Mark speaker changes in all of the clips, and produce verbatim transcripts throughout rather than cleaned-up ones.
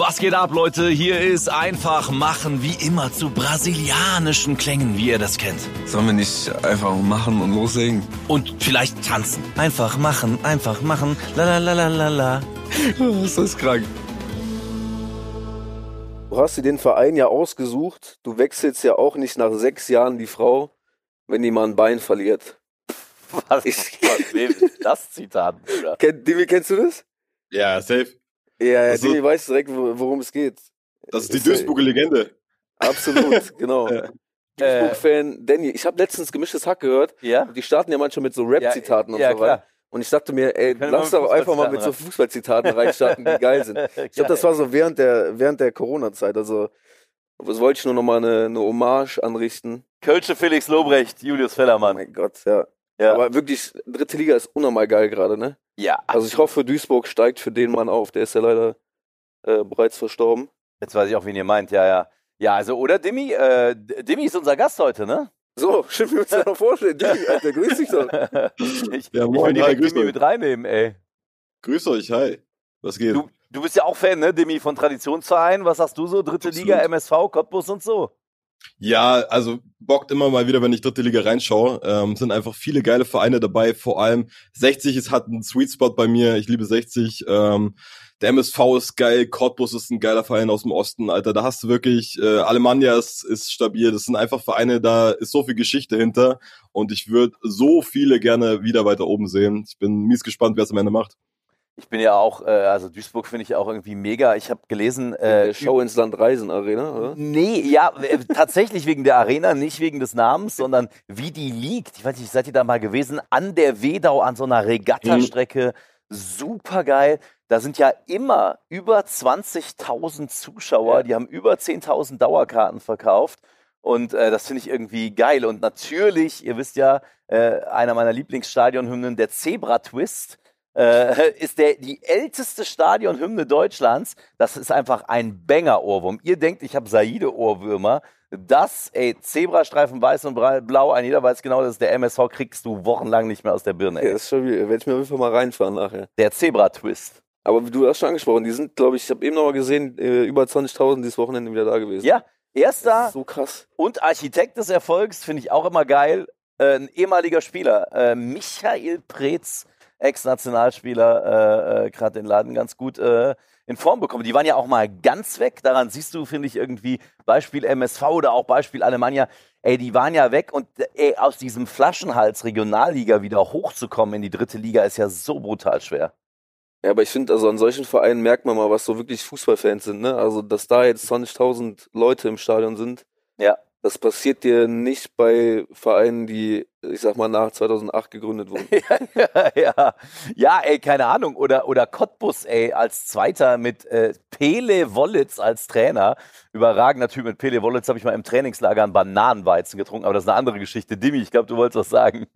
Speaker 1: Was geht ab, Leute? Hier ist einfach machen, wie immer zu brasilianischen Klängen, wie ihr das kennt.
Speaker 2: Sollen wir nicht einfach machen und loslegen?
Speaker 1: Und vielleicht tanzen. Einfach machen, einfach machen, la la la la la la.
Speaker 2: Das ist krank.
Speaker 3: Du hast dir den Verein ja ausgesucht. Du wechselst ja auch nicht nach sechs Jahren die Frau, wenn die mal ein Bein verliert.
Speaker 4: Was,
Speaker 3: Ich-
Speaker 4: was wem ist das Zitat, Bruder?
Speaker 3: Kenn, Dimi, kennst du das?
Speaker 5: Ja, safe.
Speaker 3: Ja, ja,
Speaker 5: Also-
Speaker 3: Dimi weiß direkt, wo- worum es geht.
Speaker 5: Das ist die
Speaker 3: Ist ja-
Speaker 5: Duisburger Legende.
Speaker 3: Absolut, genau.
Speaker 5: Ja.
Speaker 3: Duisburg-Fan Danny. Ich habe letztens gemischtes Hack gehört.
Speaker 4: Ja?
Speaker 3: Die starten ja manchmal mit so Rap-Zitaten und
Speaker 4: ja,
Speaker 3: so weiter.
Speaker 4: klar.
Speaker 3: Und ich dachte mir, ey,
Speaker 4: können
Speaker 3: lass
Speaker 4: mal
Speaker 3: doch
Speaker 4: mit
Speaker 3: einfach mal mit so Fußballzitaten reinstarten, die geil sind. Ich glaube, das war so während der, während der Corona-Zeit. Also, das wollte ich nur nochmal eine, eine Hommage anrichten.
Speaker 4: Kölsche Felix Lobrecht, Julius
Speaker 3: Oh
Speaker 4: Fellermann.
Speaker 3: mein Gott, ja.
Speaker 4: Ja.
Speaker 3: Aber wirklich, dritte Liga ist unnormal geil gerade, ne?
Speaker 4: Ja,
Speaker 3: Also ich hoffe, Duisburg steigt für den Mann auf. Der ist ja leider äh, bereits verstorben.
Speaker 4: jetzt weiß ich auch, wen ihr meint, ja, ja. Ja, also, oder Dimi? Äh, Dimi ist unser Gast heute, ne?
Speaker 3: So, stimmt, wir uns ja noch vorstellen. Dimi, Alter, grüß dich doch.
Speaker 4: ich
Speaker 5: Ja,
Speaker 4: ich
Speaker 5: moin,
Speaker 4: will
Speaker 5: hi,
Speaker 4: direkt
Speaker 5: grüß
Speaker 4: Dimi
Speaker 5: euch.
Speaker 4: mit reinnehmen, ey.
Speaker 5: Grüß euch, hi. Was geht?
Speaker 4: Du, du bist ja auch Fan, ne, Dimi, von Traditionsvereinen. Was hast du so? Dritte
Speaker 5: Absolut.
Speaker 4: Liga, M S V, Cottbus und so?
Speaker 5: Ja, also bockt immer mal wieder, wenn ich dritte Liga reinschaue. Ähm, sind einfach viele geile Vereine dabei. Vor allem sechzig ist, hat einen Sweet Spot bei mir. Ich liebe sechzig. Ähm, der M S V ist geil. Cottbus ist ein geiler Verein aus dem Osten, Alter. Da hast du wirklich, äh, Alemannia ist, ist stabil. Das sind einfach Vereine, da ist so viel Geschichte hinter. Und ich würde so viele gerne wieder weiter oben sehen. Ich bin mies gespannt, wer es am Ende macht.
Speaker 4: Ich bin ja auch, äh, also Duisburg finde ich auch irgendwie mega. Ich habe gelesen, äh,
Speaker 3: Der Show ins Land Reisen Arena, oder?
Speaker 4: Nee, ja, äh, tatsächlich wegen der Arena, nicht wegen des Namens, sondern wie die liegt. Ich weiß nicht, seid ihr da mal gewesen? An der Wedau, an so einer Regattastrecke. Super geil. Da sind ja immer über zwanzigtausend Zuschauer,
Speaker 3: Ja.
Speaker 4: die haben über zehntausend Dauerkarten verkauft. Und äh, das finde ich irgendwie geil. Und natürlich, ihr wisst ja, äh, einer meiner Lieblingsstadionhymnen, der Zebra-Twist, äh, ist der, die älteste Stadionhymne Deutschlands. Das ist einfach ein Banger-Ohrwurm. Ihr denkt, ich habe Saide-Ohrwürmer. Das, ey, Zebrastreifen weiß und bra- blau, ein jeder weiß genau, das ist der M S V, kriegst du wochenlang nicht mehr aus der Birne,
Speaker 3: Ja,
Speaker 4: ey.
Speaker 3: das ist schon wieder. Werde ich mir auf jeden Fall mal reinfahren nachher.
Speaker 4: Der Zebra-Twist.
Speaker 3: Aber wie du hast schon angesprochen, die sind, glaube ich, ich habe eben noch mal gesehen, äh, über zwanzigtausend dieses Wochenende wieder da gewesen.
Speaker 4: Ja,
Speaker 3: Das
Speaker 4: erster
Speaker 3: ist so krass.
Speaker 4: und Architekt des Erfolgs, finde ich auch immer geil. Äh, ein ehemaliger Spieler, äh, Michael Preetz, Ex-Nationalspieler, äh, äh, gerade den Laden ganz gut äh, in Form bekommen. Die waren ja auch mal ganz weg. Daran siehst du, finde ich, irgendwie Beispiel M S V oder auch Beispiel Alemannia. Ey, die waren ja weg und ey, aus diesem Flaschenhals Regionalliga wieder hochzukommen in die dritte Liga ist ja so brutal schwer.
Speaker 3: Ja, aber ich finde, also an solchen Vereinen merkt man mal, was so wirklich Fußballfans sind, ne? Also, dass da jetzt zwanzigtausend Leute im Stadion sind,
Speaker 4: Ja.
Speaker 3: das passiert dir nicht bei Vereinen, die, ich sag mal, nach zweitausendacht gegründet wurden.
Speaker 4: ja, ja. Ja, ey, keine Ahnung. Oder, oder Cottbus, ey, als Zweiter mit äh, Pele Wollitz als Trainer. Überragender Typ. Mit Pele Wollitz habe ich mal im Trainingslager einen Bananenweizen getrunken, aber das ist eine andere Geschichte. Dimi, ich glaube, du wolltest was sagen.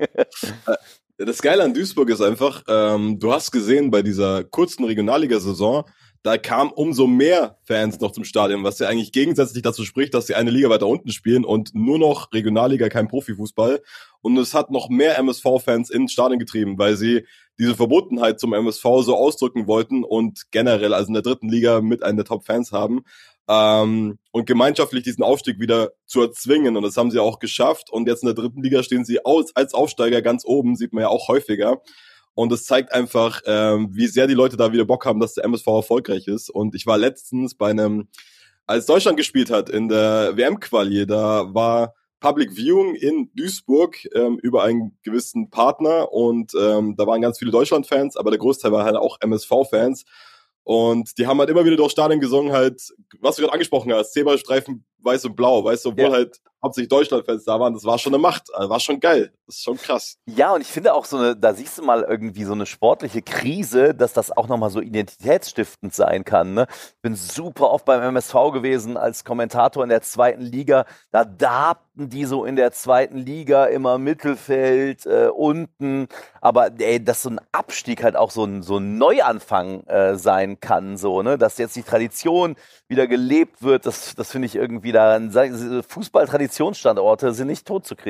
Speaker 5: Das Geile an Duisburg ist einfach, ähm, du hast gesehen bei dieser kurzen Regionalliga-Saison, da kamen umso mehr Fans noch zum Stadion, was ja eigentlich gegensätzlich dazu spricht, dass sie eine Liga weiter unten spielen und nur noch Regionalliga, kein Profifußball. Und es hat noch mehr M S V-Fans ins Stadion getrieben, weil sie diese Verbundenheit zum M S V so ausdrücken wollten und generell, also in der dritten Liga, mit einem der Top-Fans haben. Ähm, und gemeinschaftlich diesen Aufstieg wieder zu erzwingen. Und das haben sie auch geschafft. Und jetzt in der dritten Liga stehen sie aus, als Aufsteiger ganz oben, sieht man ja auch häufiger. Und es zeigt einfach, ähm, wie sehr die Leute da wieder Bock haben, dass der M S V erfolgreich ist. Und ich war letztens bei einem, als Deutschland gespielt hat in der W M-Quali, da war Public Viewing in Duisburg ähm, über einen gewissen Partner. Und ähm, da waren ganz viele Deutschland-Fans, aber der Großteil war halt auch M S V-Fans. Und die haben halt immer wieder durch Stadien gesungen, halt, was du gerade angesprochen hast, Zebrastreifen weiß und blau, weißt du, obwohl
Speaker 4: Ja.
Speaker 5: halt hauptsächlich Deutschland-Fans da waren, das war schon eine Macht, also war schon geil, das ist schon krass.
Speaker 4: Ja, und ich finde auch so eine, da siehst du mal irgendwie so eine sportliche Krise, dass das auch nochmal so identitätsstiftend sein kann. Ne? Ich bin super oft beim M S V gewesen als Kommentator in der zweiten Liga. Da darbten die so in der zweiten Liga immer Mittelfeld, äh, unten. Aber ey, dass so ein Abstieg halt auch so ein, so ein Neuanfang äh, sein kann, so, ne? Dass jetzt die Tradition wieder gelebt wird, das, das finde ich irgendwie daran. Fußball-Traditionsstandorte sind nicht tot zu kriegen.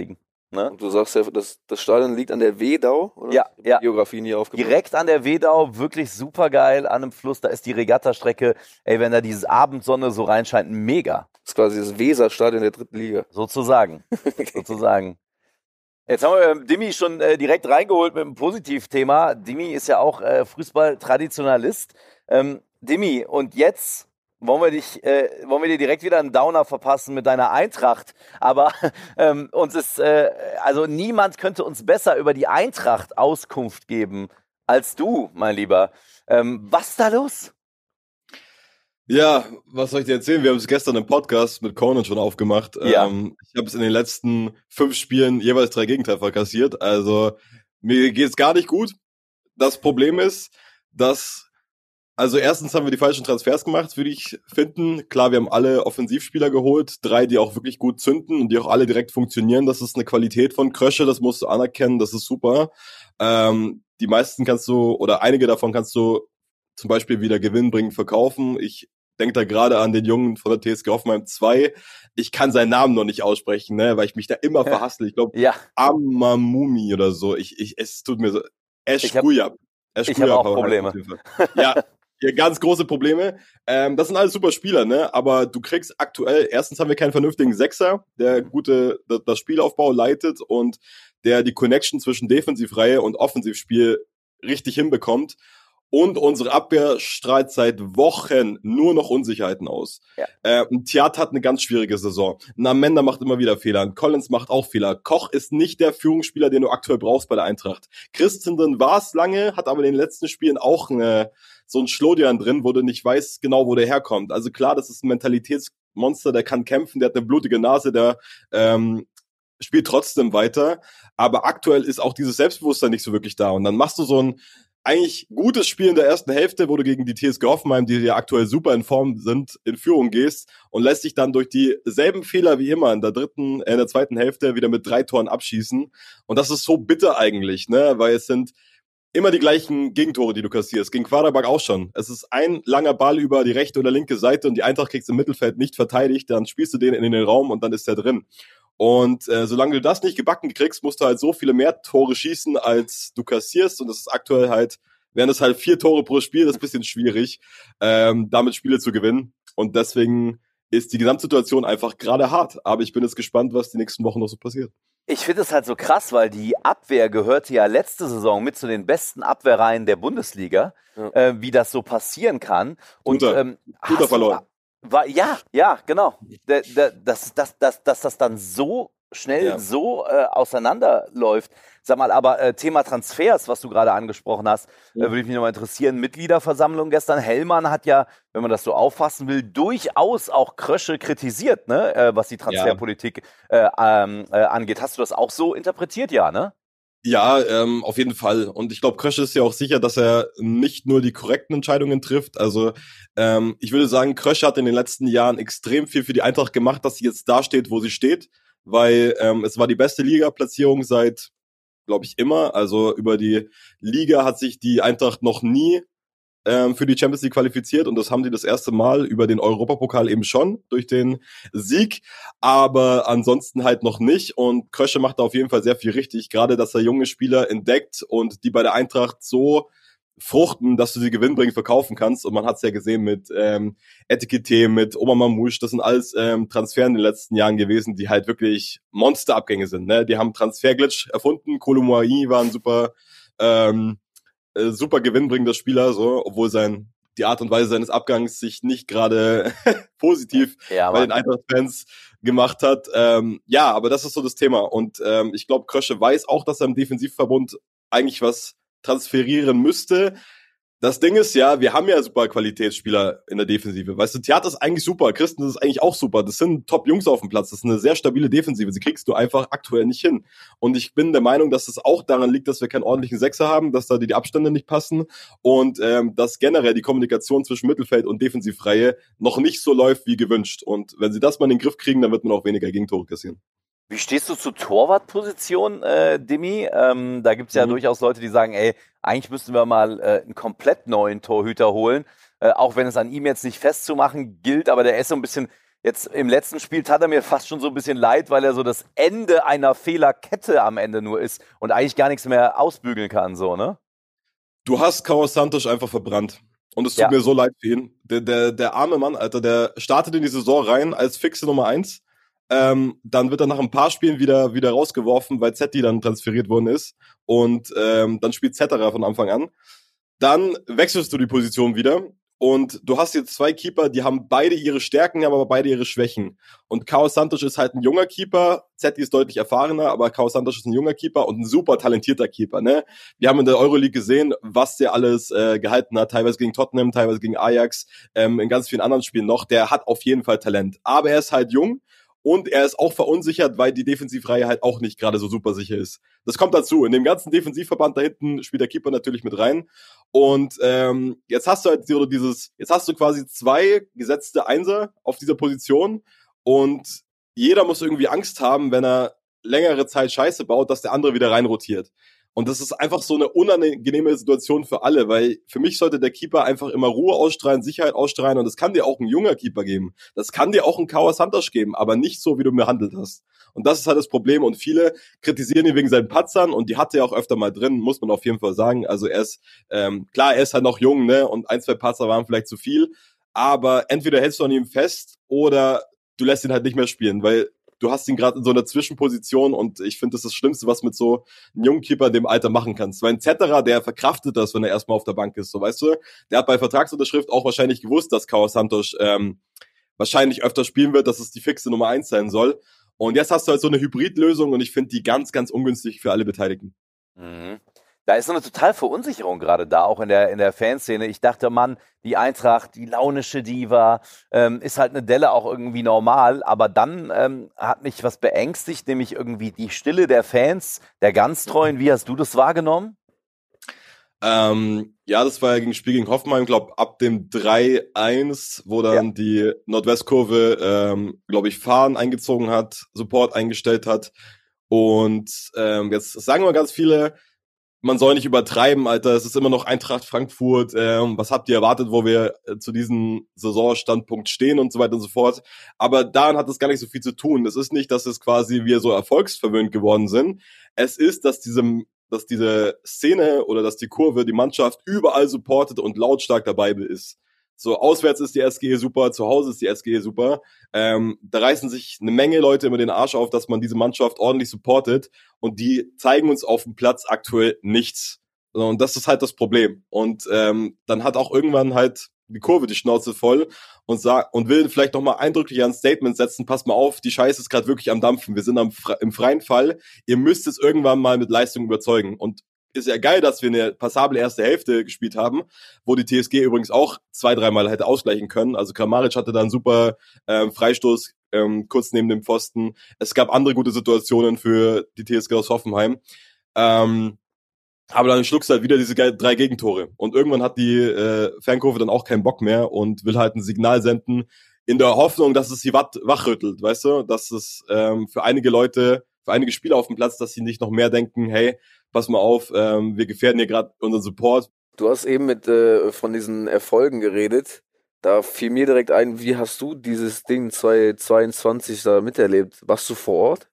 Speaker 4: Ne?
Speaker 3: Und du sagst ja, das, das Stadion liegt an der Wedau, oder?
Speaker 4: Ja, ja.
Speaker 3: Geografie nie aufgebaut.
Speaker 4: Direkt an der Wedau, wirklich super geil an einem Fluss. Da ist die Regattastrecke. Ey, wenn da diese Abendsonne so reinscheint, mega.
Speaker 3: Das ist quasi das Weserstadion der dritten Liga.
Speaker 4: Sozusagen. Sozusagen. Jetzt haben wir ähm, Dimi schon äh, direkt reingeholt mit einem Positivthema. Dimi ist ja auch äh, Fußball-Traditionalist. Ähm, Dimi, und jetzt wollen wir dich, äh, wollen wir dir direkt wieder einen Downer verpassen mit deiner Eintracht. Aber ähm, uns ist, äh, also niemand könnte uns besser über die Eintracht Auskunft geben als du, mein Lieber. Ähm, was ist da los?
Speaker 5: Ja, was soll ich dir erzählen? Wir haben es gestern im Podcast mit Conan schon aufgemacht.
Speaker 4: Ja.
Speaker 5: Ähm, ich habe es in den letzten fünf Spielen jeweils drei Gegentreffer kassiert. Also mir geht's gar nicht gut. Das Problem ist, dass, also erstens haben wir die falschen Transfers gemacht, würde ich finden. Klar, wir haben alle Offensivspieler geholt, drei, die auch wirklich gut zünden und die auch alle direkt funktionieren. Das ist eine Qualität von Krösche, das musst du anerkennen, das ist super. Ähm, die meisten kannst du, oder einige davon kannst du zum Beispiel wieder gewinnbringend verkaufen. Ich denke da gerade an den Jungen von der T S G Hoffenheim zwei. Ich kann seinen Namen noch nicht aussprechen, ne, weil ich mich da immer verhassle. Ich glaube,
Speaker 4: Ja,
Speaker 5: Amamumi oder so. Ich, ich, es tut mir so.
Speaker 4: Ich hab-
Speaker 5: Eschkujab.
Speaker 4: ich hab auch Probleme.
Speaker 5: Ja, hier ganz große Probleme. Ähm, das sind alles super Spieler, ne? Aber du kriegst aktuell, erstens haben wir keinen vernünftigen Sechser, der gute das, das Spielaufbau leitet und der die Connection zwischen Defensivreihe und Offensivspiel richtig hinbekommt. Und unsere Abwehr strahlt seit Wochen nur noch Unsicherheiten aus.
Speaker 4: Ja.
Speaker 5: Äh, ein Thiat hat eine ganz schwierige Saison. Ein Amenda macht immer wieder Fehler. Ein Collins macht auch Fehler. Koch ist nicht der Führungsspieler, den du aktuell brauchst bei der Eintracht. Christensen war es lange, hat aber in den letzten Spielen auch eine, so ein Schlodian drin, wo du nicht weißt genau, wo der herkommt. Also klar, das ist ein Mentalitätsmonster, der kann kämpfen, der hat eine blutige Nase, der ähm, spielt trotzdem weiter. Aber aktuell ist auch dieses Selbstbewusstsein nicht so wirklich da. Und dann machst du so ein eigentlich gutes Spiel in der ersten Hälfte, wo du gegen die T S G Hoffenheim, die ja aktuell super in Form sind, in Führung gehst und lässt dich dann durch dieselben Fehler wie immer in der dritten, äh, in der zweiten Hälfte wieder mit drei Toren abschießen. Und das ist so bitter eigentlich, ne, weil es sind immer die gleichen Gegentore, die du kassierst. Gegen Quarterback auch schon. Es ist ein langer Ball über die rechte oder linke Seite und die Eintracht kriegst im Mittelfeld nicht verteidigt, dann spielst du den in den Raum und dann ist der drin. Und äh, solange du das nicht gebacken kriegst, musst du halt so viele mehr Tore schießen, als du kassierst. Und das ist aktuell halt, wären es halt vier Tore pro Spiel, das ist ein bisschen schwierig, ähm, damit Spiele zu gewinnen. Und deswegen ist die Gesamtsituation einfach gerade hart. Aber ich bin jetzt gespannt, was die nächsten Wochen noch so passiert.
Speaker 4: Ich finde es halt so krass, weil die Abwehr gehörte ja letzte Saison mit zu den besten Abwehrreihen der Bundesliga,
Speaker 3: Ja.
Speaker 4: äh, wie das so passieren kann. Und
Speaker 5: Guter-
Speaker 4: ähm,
Speaker 5: guter
Speaker 4: hast du-
Speaker 5: verloren.
Speaker 4: War, ja, ja, genau. Da, da, dass, dass, dass, dass das dann so schnell
Speaker 5: Ja.
Speaker 4: so äh, auseinanderläuft. Sag mal, aber äh, Thema Transfers, was du gerade angesprochen hast,
Speaker 5: Ja.
Speaker 4: äh, würde ich mich nochmal interessieren. Mitgliederversammlung gestern. Hellmann hat ja, wenn man das so auffassen will, durchaus auch Krösche kritisiert, ne, äh, was die Transferpolitik äh, ähm, äh, angeht. Hast du das auch so interpretiert, ja, ne?
Speaker 5: Ja, ähm, auf jeden Fall. Und ich glaube, Krösche ist ja auch sicher, dass er nicht nur die korrekten Entscheidungen trifft. Also ähm, ich würde sagen, Krösche hat in den letzten Jahren extrem viel für die Eintracht gemacht, dass sie jetzt da steht, wo sie steht. Weil ähm, es war die beste Liga-Platzierung seit, glaube ich, immer. Also über die Liga hat sich die Eintracht noch nie ähm, für die Champions League qualifiziert. Und das haben die das erste Mal über den Europapokal eben schon durch den Sieg. Aber ansonsten halt noch nicht. Und Krösche macht da auf jeden Fall sehr viel richtig. Gerade, dass er junge Spieler entdeckt und die bei der Eintracht so fruchten, dass du sie gewinnbringend verkaufen kannst. Und man hat es ja gesehen mit ähm, Etikette, mit Omar Mamouche. Das sind alles ähm, Transfer in den letzten Jahren gewesen, die halt wirklich Monsterabgänge sind. Ne? Die haben Transferglitch erfunden. Koulibaly war ein super, ähm, äh, super gewinnbringender Spieler, so, obwohl sein die Art und Weise seines Abgangs sich nicht gerade positiv
Speaker 4: Ja,
Speaker 5: bei den Eintracht-Fans gemacht hat. Ähm, ja, aber das ist so das Thema. Und ähm, ich glaube, Krösche weiß auch, dass er im Defensivverbund eigentlich was transferieren müsste. Das Ding ist ja, wir haben ja super Qualitätsspieler in der Defensive. Weißt du, Theater ist eigentlich super, Christen ist eigentlich auch super. Das sind Top-Jungs auf dem Platz. Das ist eine sehr stabile Defensive. Sie kriegst du einfach aktuell nicht hin. Und ich bin der Meinung, dass es auch daran liegt, dass wir keinen ordentlichen Sechser haben, dass da die, die Abstände nicht passen und ähm, dass generell die Kommunikation zwischen Mittelfeld und Defensivreihe noch nicht so läuft wie gewünscht. Und wenn sie das mal in den Griff kriegen, dann wird man auch weniger Gegentore kassieren.
Speaker 4: Wie stehst du zur Torwartposition, äh, Dimi? Ähm, da gibt's ja
Speaker 5: Mhm.
Speaker 4: durchaus Leute, die sagen, ey, eigentlich müssten wir mal äh, einen komplett neuen Torhüter holen, äh, auch wenn es an ihm jetzt nicht festzumachen gilt, aber der ist so ein bisschen Jetzt im letzten Spiel tat er mir fast schon so ein bisschen leid, weil er so das Ende einer Fehlerkette am Ende nur ist und eigentlich gar nichts mehr ausbügeln kann, so, ne?
Speaker 5: Du hast Carlos Santos einfach verbrannt. Und es tut
Speaker 4: Ja.
Speaker 5: mir so leid für ihn. Der, der, der arme Mann, Alter, der startet in die Saison rein als fixe Nummer eins. Ähm, dann wird er nach ein paar Spielen wieder, wieder rausgeworfen, weil Zetti dann transferiert worden ist. Und ähm, dann spielt Zetterer von Anfang an. Dann wechselst du die Position wieder. Und du hast jetzt zwei Keeper, die haben beide ihre Stärken, haben aber beide ihre Schwächen. Und Carlos Santos ist halt ein junger Keeper, Zetti ist deutlich erfahrener, aber Carlos Santos ist ein junger Keeper und ein super talentierter Keeper, ne? Wir haben in der Euroleague gesehen, was der alles äh, gehalten hat, teilweise gegen Tottenham, teilweise gegen Ajax, ähm, in ganz vielen anderen Spielen noch. Der hat auf jeden Fall Talent. Aber er ist halt jung. Und er ist auch verunsichert, weil die Defensivreihe halt auch nicht gerade so super sicher ist. Das kommt dazu. In dem ganzen Defensivverband da hinten spielt der Keeper natürlich mit rein. Und ähm, jetzt hast du halt so dieses, jetzt hast du quasi zwei gesetzte Einser auf dieser Position und jeder muss irgendwie Angst haben, wenn er längere Zeit Scheiße baut, dass der andere wieder reinrotiert. Und das ist einfach so eine unangenehme Situation für alle, weil für mich sollte der Keeper einfach immer Ruhe ausstrahlen, Sicherheit ausstrahlen und das kann dir auch ein junger Keeper geben. Das kann dir auch ein Carlos Santos geben, aber nicht so, wie du behandelt hast. Und das ist halt das Problem und viele kritisieren ihn wegen seinen Patzern und die hat er auch öfter mal drin, muss man auf jeden Fall sagen. Also er ist, ähm, klar, er ist halt noch jung, ne, und ein, zwei Patzer waren vielleicht zu viel, aber entweder hältst du an ihm fest oder du lässt ihn halt nicht mehr spielen, weil du hast ihn gerade in so einer Zwischenposition und ich finde, das ist das Schlimmste, was mit so einem jungen Keeper in dem Alter machen kannst. Weil ein Zetterer, der verkraftet das, wenn er erstmal auf der Bank ist, so weißt du. Der hat bei Vertragsunterschrift auch wahrscheinlich gewusst, dass Carlos Santos ähm, wahrscheinlich öfter spielen wird, dass es die fixe Nummer eins sein soll. Und jetzt hast du halt so eine Hybridlösung und ich finde die ganz, ganz ungünstig für alle Beteiligten.
Speaker 4: Mhm. Da ist so eine totale Verunsicherung gerade da, auch in der, in der Fanszene. Ich dachte, Mann, die Eintracht, die launische Diva, ähm, ist halt eine Delle auch irgendwie normal. Aber dann ähm, hat mich was beängstigt, nämlich irgendwie die Stille der Fans, der Ganztreuen. Wie hast du das wahrgenommen?
Speaker 5: Ähm, ja, das war ja gegen Spiel gegen Hoffenheim, glaube ab dem drei eins, wo dann ja. die Nordwestkurve, ähm, glaube ich, Fahnen eingezogen hat, Support eingestellt hat. Und ähm, jetzt sagen wir ganz viele, man soll nicht übertreiben, Alter, es ist immer noch Eintracht Frankfurt, ähm, was habt ihr erwartet, wo wir äh, zu diesem Saisonstandpunkt stehen und so weiter und so fort. Aber daran hat es gar nicht so viel zu tun. Es ist nicht, dass es quasi wir so erfolgsverwöhnt geworden sind. Es ist, dass diese, dass diese Szene oder dass die Kurve die Mannschaft überall supportet und lautstark dabei ist. So, auswärts ist die S G E super, zu Hause ist die S G E super. Ähm, da reißen sich eine Menge Leute immer den Arsch auf, dass man diese Mannschaft ordentlich supportet. Und die zeigen uns auf dem Platz aktuell nichts. Und das ist halt das Problem. Und ähm, dann hat auch irgendwann halt die Kurve die Schnauze voll und sagt und will vielleicht noch mal eindrücklich ein Statement setzen, passt mal auf, die Scheiße ist gerade wirklich am Dampfen. Wir sind am, im freien Fall. Ihr müsst es irgendwann mal mit Leistung überzeugen. Und ist ja geil, dass wir eine passable erste Hälfte gespielt haben, wo die T S G übrigens auch zwei, dreimal hätte ausgleichen können. Also Kramaric hatte da einen super ähm, Freistoß ähm, kurz neben dem Pfosten. Es gab andere gute Situationen für die T S G aus Hoffenheim. Ähm, aber dann schluckst du halt wieder diese ge- drei Gegentore. Und irgendwann hat die äh, Fankurve dann auch keinen Bock mehr und will halt ein Signal senden in der Hoffnung, dass es sie wat- wachrüttelt, weißt du? Dass es ähm, für einige Leute, für einige Spieler auf dem Platz, dass sie nicht noch mehr denken, hey, pass mal auf, ähm, wir gefährden hier gerade unseren Support.
Speaker 3: Du hast eben mit äh, von diesen Erfolgen geredet. Da fiel mir direkt ein, wie hast du dieses Ding zwanzig zweiundzwanzig da miterlebt? Warst du vor Ort?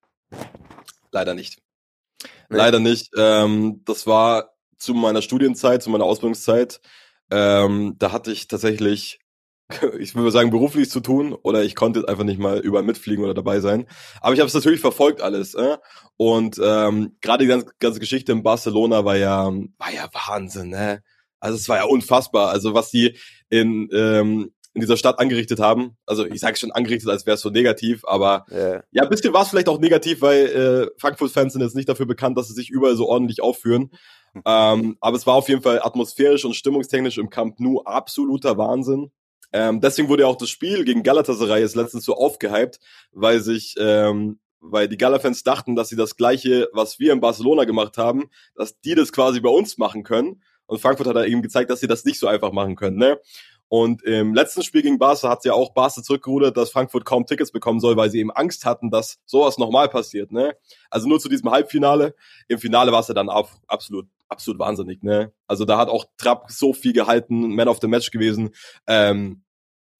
Speaker 5: Leider nicht.
Speaker 3: Nee.
Speaker 5: Leider nicht. Ähm, das war zu meiner Studienzeit, zu meiner Ausbildungszeit. Ähm, da hatte ich tatsächlich, ich würde sagen, beruflich zu tun oder ich konnte einfach nicht mal überall mitfliegen oder dabei sein. Aber ich habe es natürlich verfolgt alles. Äh? Und ähm, gerade die ganze, ganze Geschichte in Barcelona war ja war ja Wahnsinn. Ne? Also es war ja unfassbar. Also was die in ähm, in dieser Stadt angerichtet haben. Also ich sage schon angerichtet, als wäre es so negativ, aber
Speaker 3: Yeah.
Speaker 5: ja, ein bisschen war es vielleicht auch negativ, weil äh, Frankfurt-Fans sind jetzt nicht dafür bekannt, dass sie sich überall so ordentlich aufführen. Ähm, aber es war auf jeden Fall atmosphärisch und stimmungstechnisch im Camp Nou absoluter Wahnsinn. Ähm, deswegen wurde ja auch das Spiel gegen Galatasaray jetzt letztens so aufgehypt, weil sich, ähm, weil die Gala-Fans dachten, dass sie das Gleiche, was wir in Barcelona gemacht haben, dass die das quasi bei uns machen können. Und Frankfurt hat da eben gezeigt, dass sie das nicht so einfach machen können, ne? Und im letzten Spiel gegen Barca hat ja auch Barca zurückgerudert, dass Frankfurt kaum Tickets bekommen soll, weil sie eben Angst hatten, dass sowas nochmal passiert, ne? Also nur zu diesem Halbfinale. Im Finale war es ja dann auch absolut, absolut wahnsinnig, ne? Also da hat auch Trapp so viel gehalten, Man of the Match gewesen. Ähm,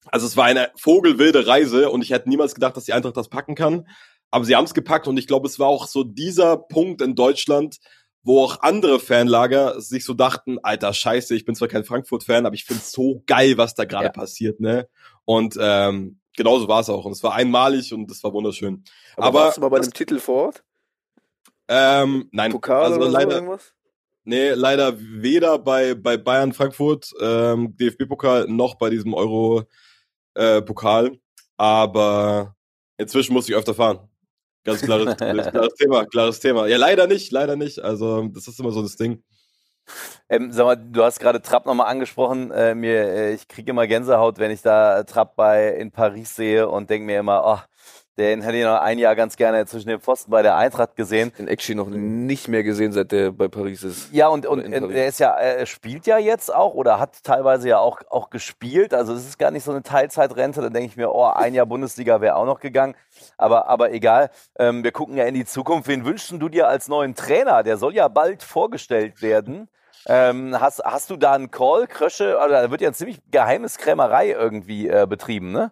Speaker 5: Also es war eine vogelwilde Reise und ich hätte niemals gedacht, dass die Eintracht das packen kann. Aber sie haben es gepackt und ich glaube, es war auch so dieser Punkt in Deutschland, wo auch andere Fanlager sich so dachten, alter Scheiße, ich bin zwar kein Frankfurt-Fan, aber ich find's so geil, was da gerade ja. passiert, ne? Und ähm, genauso war es auch. Und es war einmalig und es war wunderschön.
Speaker 3: Aber, aber warst du mal bei einem Titel vor Ort?
Speaker 5: Ähm, nein,
Speaker 3: Pokal
Speaker 5: also
Speaker 3: oder
Speaker 5: leider,
Speaker 3: so irgendwas?
Speaker 5: Nee, leider weder bei bei Bayern Frankfurt, ähm, D F B-Pokal, noch bei diesem Euro-Pokal. Äh, aber inzwischen muss ich öfter fahren. Ganz klares, klares Thema, klares Thema. Ja, leider nicht, leider nicht. Also das ist immer so das Ding.
Speaker 4: Ähm, sag mal, du hast gerade Trapp nochmal angesprochen. Äh, mir, äh, ich kriege immer Gänsehaut, wenn ich da Trapp bei in Paris sehe und denke mir immer, oh, den hätte ich noch ein Jahr ganz gerne zwischen den Pfosten bei der Eintracht gesehen.
Speaker 3: Den actually noch nicht mehr gesehen, seit der bei Paris ist.
Speaker 4: Ja, und, und er ist ja, er spielt ja jetzt auch oder hat teilweise ja auch, auch gespielt. Also es ist gar nicht so eine Teilzeitrente. Da denke ich mir, oh, ein Jahr Bundesliga wäre auch noch gegangen. Aber, aber egal. Ähm, wir gucken ja in die Zukunft. Wen wünschst du dir als neuen Trainer? Der soll ja bald vorgestellt werden. Ähm, hast, hast du da einen Call, Krösche? Also, da wird ja eine ziemlich Geheimniskrämerei irgendwie äh, betrieben, ne?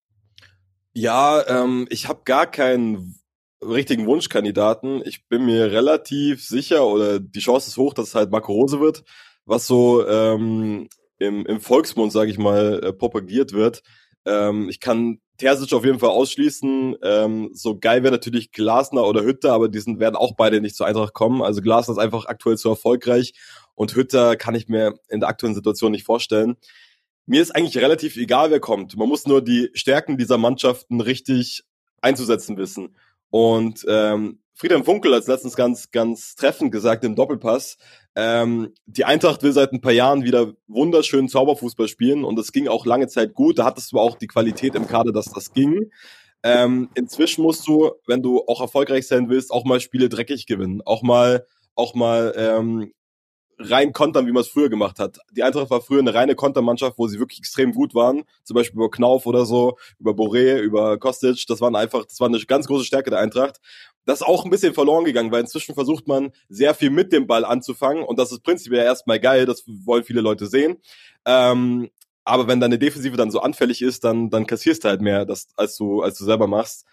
Speaker 5: Ja, ähm, ich habe gar keinen richtigen Wunschkandidaten. Ich bin mir relativ sicher, oder die Chance ist hoch, dass es halt Marco Rose wird, was so ähm, im, im Volksmund, sage ich mal, äh, propagiert wird. Ähm, ich kann Terzic auf jeden Fall ausschließen. Ähm, so geil wäre natürlich Glasner oder Hütter, aber die sind, werden auch beide nicht zur Eintracht kommen. Also Glasner ist einfach aktuell zu erfolgreich und Hütter kann ich mir in der aktuellen Situation nicht vorstellen. Mir ist eigentlich relativ egal, wer kommt. Man muss nur die Stärken dieser Mannschaften richtig einzusetzen wissen. Und ähm, Friedhelm Funkel hat letztens ganz, ganz treffend gesagt im Doppelpass, ähm, die Eintracht will seit ein paar Jahren wieder wunderschönen Zauberfußball spielen und das ging auch lange Zeit gut. Da hattest du auch die Qualität im Kader, dass das ging. Ähm, inzwischen musst du, wenn du auch erfolgreich sein willst, auch mal Spiele dreckig gewinnen. Auch mal, auch mal ähm, rein kontern, wie man es früher gemacht hat. Die Eintracht war früher eine reine Kontermannschaft, wo sie wirklich extrem gut waren, zum Beispiel über Knauf oder so, über Boré, über Kostic, das waren einfach, das war eine ganz große Stärke der Eintracht. Das ist auch ein bisschen verloren gegangen, weil inzwischen versucht man sehr viel mit dem Ball anzufangen und das ist prinzipiell erstmal geil, das wollen viele Leute sehen. Ähm, aber wenn deine Defensive dann so anfällig ist, dann, dann kassierst du halt mehr, das, als du, als du selber machst.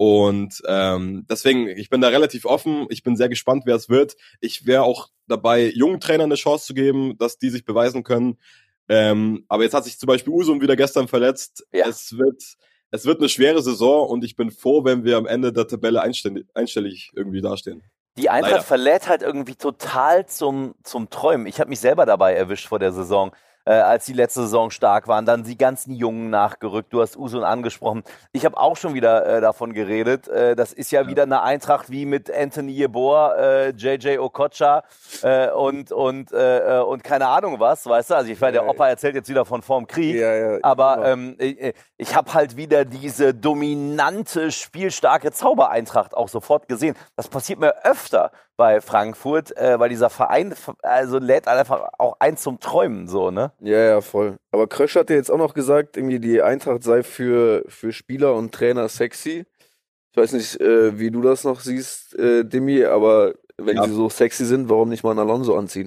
Speaker 5: Und ähm, deswegen, ich bin da relativ offen. Ich bin sehr gespannt, wer es wird. Ich wäre auch dabei, jungen Trainern eine Chance zu geben, dass die sich beweisen können. Ähm, aber jetzt hat sich zum Beispiel Usum wieder gestern verletzt. Ja. Es wird, es wird eine schwere Saison und ich bin froh, wenn wir am Ende der Tabelle einstellig, einstellig irgendwie dastehen.
Speaker 4: Die Eintracht Leider. verlädt halt irgendwie total zum, zum Träumen. Ich habe mich selber dabei erwischt vor der Saison. Äh, als die letzte Saison stark waren, dann die ganzen Jungen nachgerückt. Du hast Usun angesprochen. Ich habe auch schon wieder äh, davon geredet. Äh, das ist ja, ja wieder eine Eintracht wie mit Anthony Yeboah, äh, J J Okocha äh, und und äh, und keine Ahnung was, weißt du? Also ich meine, der Opa erzählt jetzt wieder von vorm Krieg, ja, ja, aber ähm, ich, ich habe halt wieder diese dominante, spielstarke Zaubereintracht auch sofort gesehen. Das passiert mir öfter bei Frankfurt, äh, weil dieser Verein also lädt einfach auch ein zum Träumen, so, ne?
Speaker 3: Ja, ja, voll. Aber Krösch hat ja jetzt auch noch gesagt, irgendwie die Eintracht sei für, für Spieler und Trainer sexy. Ich weiß nicht, äh, wie du das noch siehst, äh, Dimi, aber wenn ja. sie so sexy sind, warum nicht mal einen Alonso anziehen?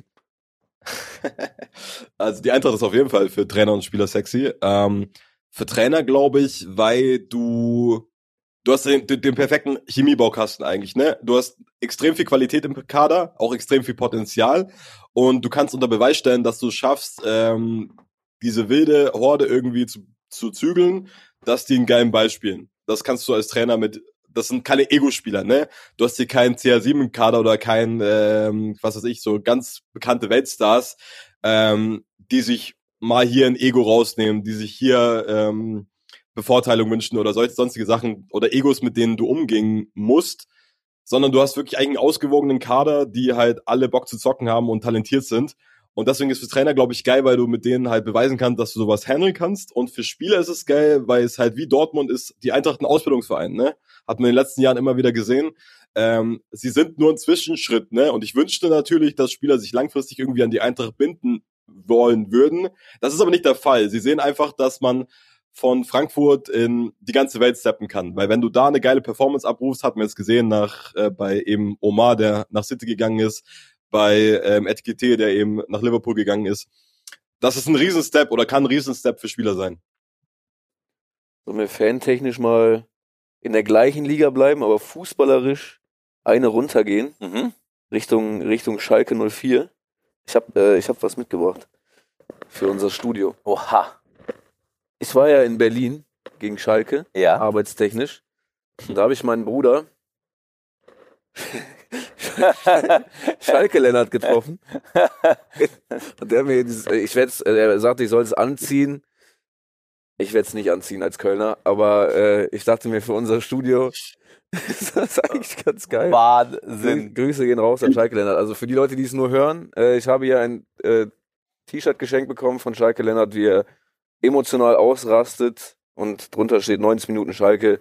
Speaker 5: Also die Eintracht ist auf jeden Fall für Trainer und Spieler sexy. Ähm, für Trainer glaube ich, weil du Du hast den, den perfekten Chemiebaukasten eigentlich, ne? Du hast extrem viel Qualität im Kader, auch extrem viel Potenzial und du kannst unter Beweis stellen, dass du es schaffst, ähm, diese wilde Horde irgendwie zu, zu zügeln, dass die einen geilen Ball spielen. Das kannst du als Trainer mit, das sind keine Ego-Spieler, ne? Du hast hier keinen C R sieben Kader oder keinen, ähm, was weiß ich, so ganz bekannte Weltstars, ähm, die sich mal hier ein Ego rausnehmen, die sich hier, ähm, Bevorteilung wünschen oder solche sonstige Sachen oder Egos, mit denen du umgehen musst, sondern du hast wirklich eigentlich einen ausgewogenen Kader, die halt alle Bock zu zocken haben und talentiert sind. Und deswegen ist für Trainer, glaube ich, geil, weil du mit denen halt beweisen kannst, dass du sowas handeln kannst. Und für Spieler ist es geil, weil es halt wie Dortmund ist, die Eintracht ein Ausbildungsverein, ne? Hat man in den letzten Jahren immer wieder gesehen. Ähm, sie sind nur ein Zwischenschritt, ne? Und ich wünschte natürlich, dass Spieler sich langfristig irgendwie an die Eintracht binden wollen würden. Das ist aber nicht der Fall. Sie sehen einfach, dass man von Frankfurt in die ganze Welt steppen kann. Weil wenn du da eine geile Performance abrufst, hat man jetzt gesehen nach äh, bei eben Omar, der nach City gegangen ist, bei ähm, Etikette, der eben nach Liverpool gegangen ist. Das ist ein Riesenstep oder kann ein Riesenstep für Spieler sein.
Speaker 3: Sollen wir fantechnisch mal in der gleichen Liga bleiben, aber fußballerisch eine runtergehen,
Speaker 4: Mhm.
Speaker 3: Richtung, Richtung Schalke null vier. Ich habe äh, ich hab was mitgebracht für unser Studio.
Speaker 4: Oha.
Speaker 3: Ich war ja in Berlin gegen Schalke,
Speaker 4: Ja.
Speaker 3: arbeitstechnisch. Und da habe ich meinen Bruder Schalke Lennart getroffen. Und der hat mir dieses, ich werd's, er sagte, ich soll es anziehen. Ich werde es nicht anziehen als Kölner, aber äh, ich dachte mir für unser Studio, das ist eigentlich ganz geil.
Speaker 4: Wahnsinn.
Speaker 3: Grü- Grüße gehen raus an Schalke Lennart. Also für die Leute, die es nur hören, äh, ich habe hier ein äh, T-Shirt geschenkt bekommen von Schalke Lennart, wie er emotional ausrastet und drunter steht neunzig Minuten Schalke.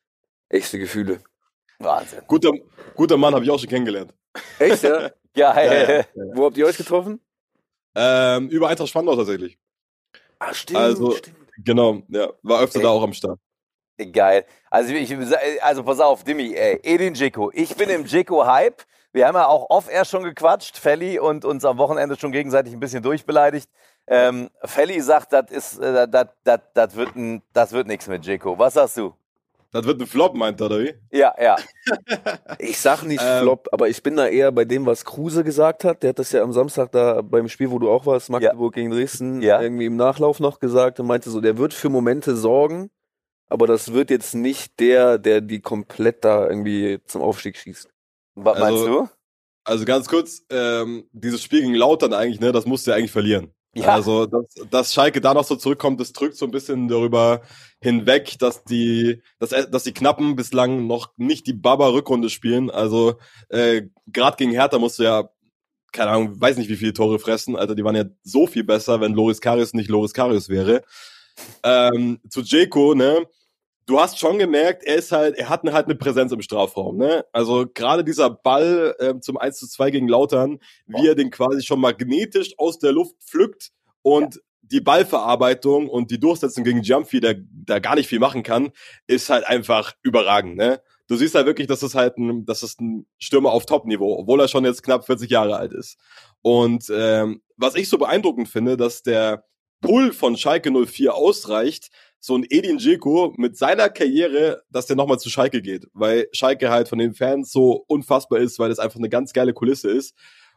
Speaker 3: Echte Gefühle.
Speaker 4: Wahnsinn.
Speaker 5: Guter, guter Mann, habe ich auch schon kennengelernt.
Speaker 3: Echt, ja?
Speaker 4: Geil.
Speaker 3: Wo habt ihr euch getroffen?
Speaker 5: Ähm, über Eintracht Spandau tatsächlich.
Speaker 3: Ah, stimmt,
Speaker 5: Also-
Speaker 3: stimmt.
Speaker 5: Genau, ja, war öfter
Speaker 3: Ey.
Speaker 5: da auch am Start.
Speaker 4: Geil. Also, ich, also pass auf, Dimi, ey, Edin Dzeko. Ich bin im Dzeko-Hype. Wir haben ja auch off-air schon gequatscht, Felli, und uns am Wochenende schon gegenseitig ein bisschen durchbeleidigt. Ähm, Felli sagt, das ist, äh, das, das, das wird, ein- das wird nichts mit Dzeko. Was sagst du?
Speaker 5: Das wird ein Flop, meint er, oder wie?
Speaker 4: Ja, ja.
Speaker 3: Ich sag nicht
Speaker 5: Ähm.
Speaker 3: Flop, aber ich bin da eher bei dem, was Kruse gesagt hat. Der hat das ja am Samstag da beim Spiel, wo du auch warst, Magdeburg gegen Dresden,
Speaker 4: Ja.
Speaker 3: irgendwie im Nachlauf noch gesagt und meinte so, der wird für Momente sorgen, aber das wird jetzt nicht der, der die komplett da irgendwie zum Aufstieg schießt.
Speaker 4: Was
Speaker 5: Also-
Speaker 4: meinst du?
Speaker 5: Also ganz kurz, ähm, dieses Spiel gegen Lautern eigentlich, ne, das musste er eigentlich verlieren.
Speaker 4: Ja.
Speaker 5: Also, dass, dass Schalke da noch so zurückkommt, das drückt so ein bisschen darüber hinweg, dass die, dass, dass die Knappen bislang noch nicht die Baba-Rückrunde spielen. Also, äh, gerade gegen Hertha musst du ja, keine Ahnung, weiß nicht wie viele Tore fressen. Alter, die waren ja so viel besser, wenn Loris Karius nicht Loris Karius wäre. Ähm, zu Dzeko, ne, du hast schon gemerkt, er ist halt, er hat halt eine Präsenz im Strafraum, ne? Also gerade dieser Ball ähm, zum eins zu zwei gegen Lautern, wie er den quasi schon magnetisch aus der Luft pflückt und die Ballverarbeitung und die Durchsetzung gegen Jumpy, der da gar nicht viel machen kann, ist halt einfach überragend, ne? Du siehst halt wirklich, dass es halt ein, dass es ein Stürmer auf Top-Niveau, obwohl er schon jetzt knapp vierzig Jahre alt ist. Und ähm, was ich so beeindruckend finde, dass der Pull von Schalke null vier ausreicht, so ein Edin Dzeko mit seiner Karriere, dass der nochmal zu Schalke geht, weil Schalke halt von den Fans so unfassbar ist, weil das einfach eine ganz geile Kulisse ist.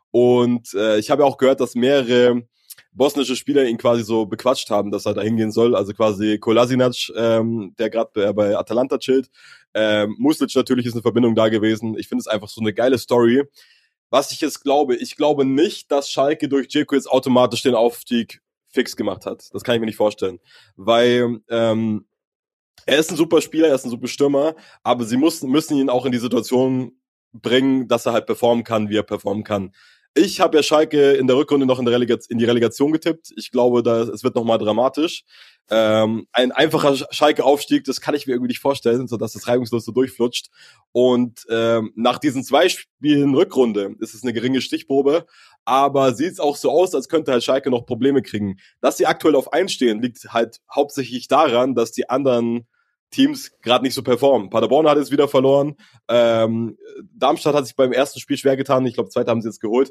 Speaker 5: Und äh, ich habe ja auch gehört, dass mehrere bosnische Spieler ihn quasi so bequatscht haben, dass er da hingehen soll. Also quasi Kolasinac, ähm, der gerade bei Atalanta chillt. Ähm, Muslic natürlich ist eine Verbindung da gewesen. Ich finde es einfach so eine geile Story. Was ich jetzt glaube, ich glaube nicht, dass Schalke durch Dzeko jetzt automatisch den Aufstieg fix gemacht hat. Das kann ich mir nicht vorstellen. Weil ähm, er ist ein super Spieler, er ist ein super Stürmer, aber sie mussten, müssen ihn auch in die Situation bringen, dass er halt performen kann, wie er performen kann. Ich habe ja Schalke in der Rückrunde noch in, der Relega- in die Relegation getippt. Ich glaube, da, es wird nochmal dramatisch. Ähm, ein einfacher Schalke-Aufstieg, das kann ich mir irgendwie nicht vorstellen, sodass das reibungslos so durchflutscht. Und ähm, nach diesen zwei Spielen Rückrunde ist es eine geringe Stichprobe, aber sieht es auch so aus, als könnte halt Schalke noch Probleme kriegen. Dass sie aktuell auf eins stehen, liegt halt hauptsächlich daran, dass die anderen Teams gerade nicht so performen. Paderborn hat jetzt wieder verloren. Ähm, Darmstadt hat sich beim ersten Spiel schwer getan. Ich glaube, zweite haben sie jetzt geholt.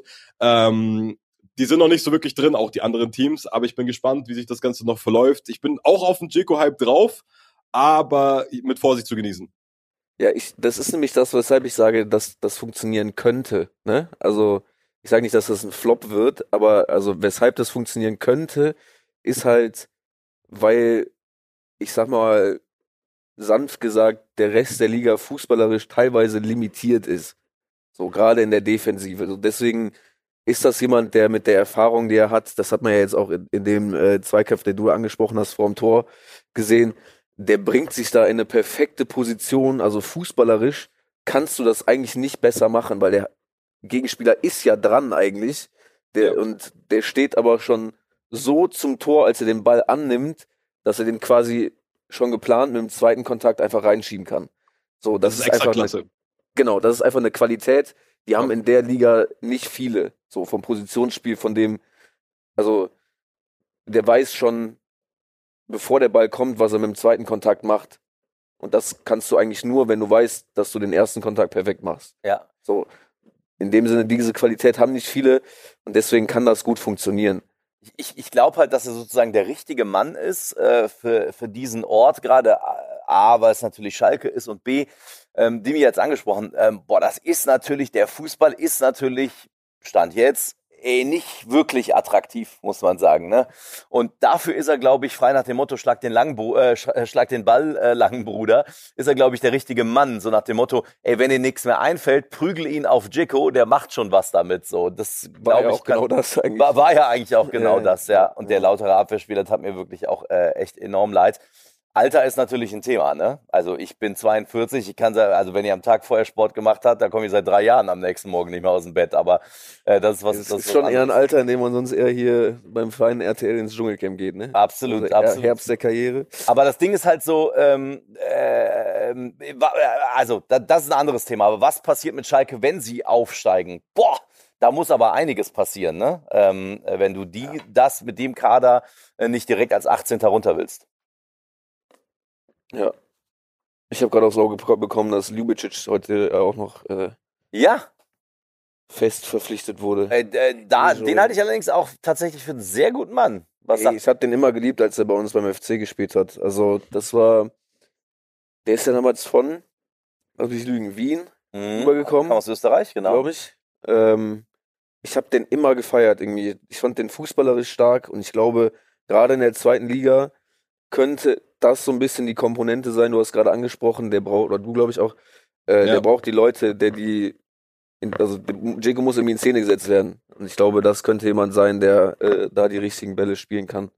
Speaker 5: Ähm, die sind noch nicht so wirklich drin, auch die anderen Teams. Aber ich bin gespannt, wie sich das Ganze noch verläuft. Ich bin auch auf den Dzeko-Hype drauf, aber mit Vorsicht zu genießen.
Speaker 3: Ja, ich, das ist nämlich das, weshalb ich sage, dass das funktionieren könnte. Ne? Also ich sage nicht, dass das ein Flop wird, aber also weshalb das funktionieren könnte, ist halt, weil, ich sag mal, sanft gesagt, der Rest der Liga fußballerisch teilweise limitiert ist. So gerade in der Defensive. Also deswegen ist das jemand, der mit der Erfahrung, die er hat, das hat man ja jetzt auch in, in dem äh, Zweikampf, den du angesprochen hast, vor dem Tor gesehen, der bringt sich da in eine perfekte Position. Also fußballerisch kannst du das eigentlich nicht besser machen, weil der Gegenspieler ist ja dran eigentlich. Der,
Speaker 5: Ja.
Speaker 3: Und der steht aber schon so zum Tor, als er den Ball annimmt, dass er den quasi schon geplant mit dem zweiten Kontakt einfach reinschieben kann. So, das,
Speaker 5: Das, ist
Speaker 3: ist
Speaker 5: extra
Speaker 3: einfach eine,
Speaker 5: klasse.
Speaker 3: genau, das ist einfach eine Qualität, die haben
Speaker 5: Ja.
Speaker 3: in der Liga nicht viele. So vom Positionsspiel, von dem, also der weiß schon, bevor der Ball kommt, was er mit dem zweiten Kontakt macht. Und das kannst du eigentlich nur, wenn du weißt, dass du den ersten Kontakt perfekt machst.
Speaker 4: Ja.
Speaker 3: So, in dem Sinne, diese Qualität haben nicht viele und deswegen kann das gut funktionieren.
Speaker 4: Ich, ich glaube halt, dass er sozusagen der richtige Mann ist äh, für, für diesen Ort, gerade A, weil es natürlich Schalke ist und B, ähm, Dimi hat es angesprochen, ähm, boah, das ist natürlich, der Fußball ist natürlich, Stand jetzt, eh nicht wirklich attraktiv, muss man sagen, ne? Und dafür ist er, glaube ich, frei nach dem Motto, schlag den, langen Bru- äh, schlag den Ball, äh, langen Bruder, ist er, glaube ich, der richtige Mann, so nach dem Motto, ey, wenn dir nichts mehr einfällt, prügel ihn auf Dzeko, der macht schon was damit, so. Das,
Speaker 3: War ja
Speaker 4: glaube ich,
Speaker 3: auch genau
Speaker 4: kann,
Speaker 3: das eigentlich.
Speaker 4: war, war ja eigentlich auch genau
Speaker 3: Ja,
Speaker 4: das, ja. Und der
Speaker 3: ja.
Speaker 4: lautere Abwehrspieler tat mir wirklich auch äh, echt enorm leid. Alter ist natürlich ein Thema, ne? Also ich bin zweiundvierzig, ich kann sagen, also wenn ihr am Tag vorher Sport gemacht habt, dann komme ich seit drei Jahren am nächsten Morgen nicht mehr aus dem Bett, aber äh, das ist was.
Speaker 3: Es
Speaker 4: das
Speaker 3: ist
Speaker 4: was
Speaker 3: schon eher ein
Speaker 4: anderes.
Speaker 3: Alter, in dem man sonst eher hier beim feinen R T L ins Dschungelcamp geht, ne?
Speaker 4: Absolut,
Speaker 3: Also eher
Speaker 4: absolut.
Speaker 3: Herbst der Karriere.
Speaker 4: Aber das Ding ist halt so, ähm, äh, ähm, wa- äh, also da, das ist ein anderes Thema. Aber was passiert mit Schalke, wenn sie aufsteigen? Boah, da muss aber einiges passieren, ne? Ähm, äh, wenn du die, das mit dem Kader äh, nicht direkt als achtzehnter runter willst.
Speaker 3: Ja. Ich habe gerade auch so bekommen, dass Ljubicic heute auch noch äh,
Speaker 4: Ja,
Speaker 3: fest verpflichtet wurde.
Speaker 4: äh, äh, da,
Speaker 3: Also-
Speaker 4: den halte ich allerdings auch tatsächlich für einen sehr guten Mann. Was
Speaker 3: Ey,
Speaker 4: sagt
Speaker 3: ich habe den immer geliebt, als er bei uns beim F C gespielt hat. Also das war, der ist ja damals von, lass mich lügen, Wien
Speaker 4: Mhm.
Speaker 3: rübergekommen,
Speaker 4: Kam aus Österreich, genau.
Speaker 3: glaube ich. Ähm, ich habe den immer gefeiert irgendwie. Ich fand den fußballerisch stark und ich glaube, gerade in der zweiten Liga könnte das so ein bisschen die Komponente sein. Du hast gerade angesprochen, der braucht, oder du glaube ich auch, äh,
Speaker 5: Ja.
Speaker 3: der braucht die Leute, der die, in, also Dzeko muss irgendwie in Szene gesetzt werden. Und ich glaube, das könnte jemand sein, der äh, da die richtigen Bälle spielen kann.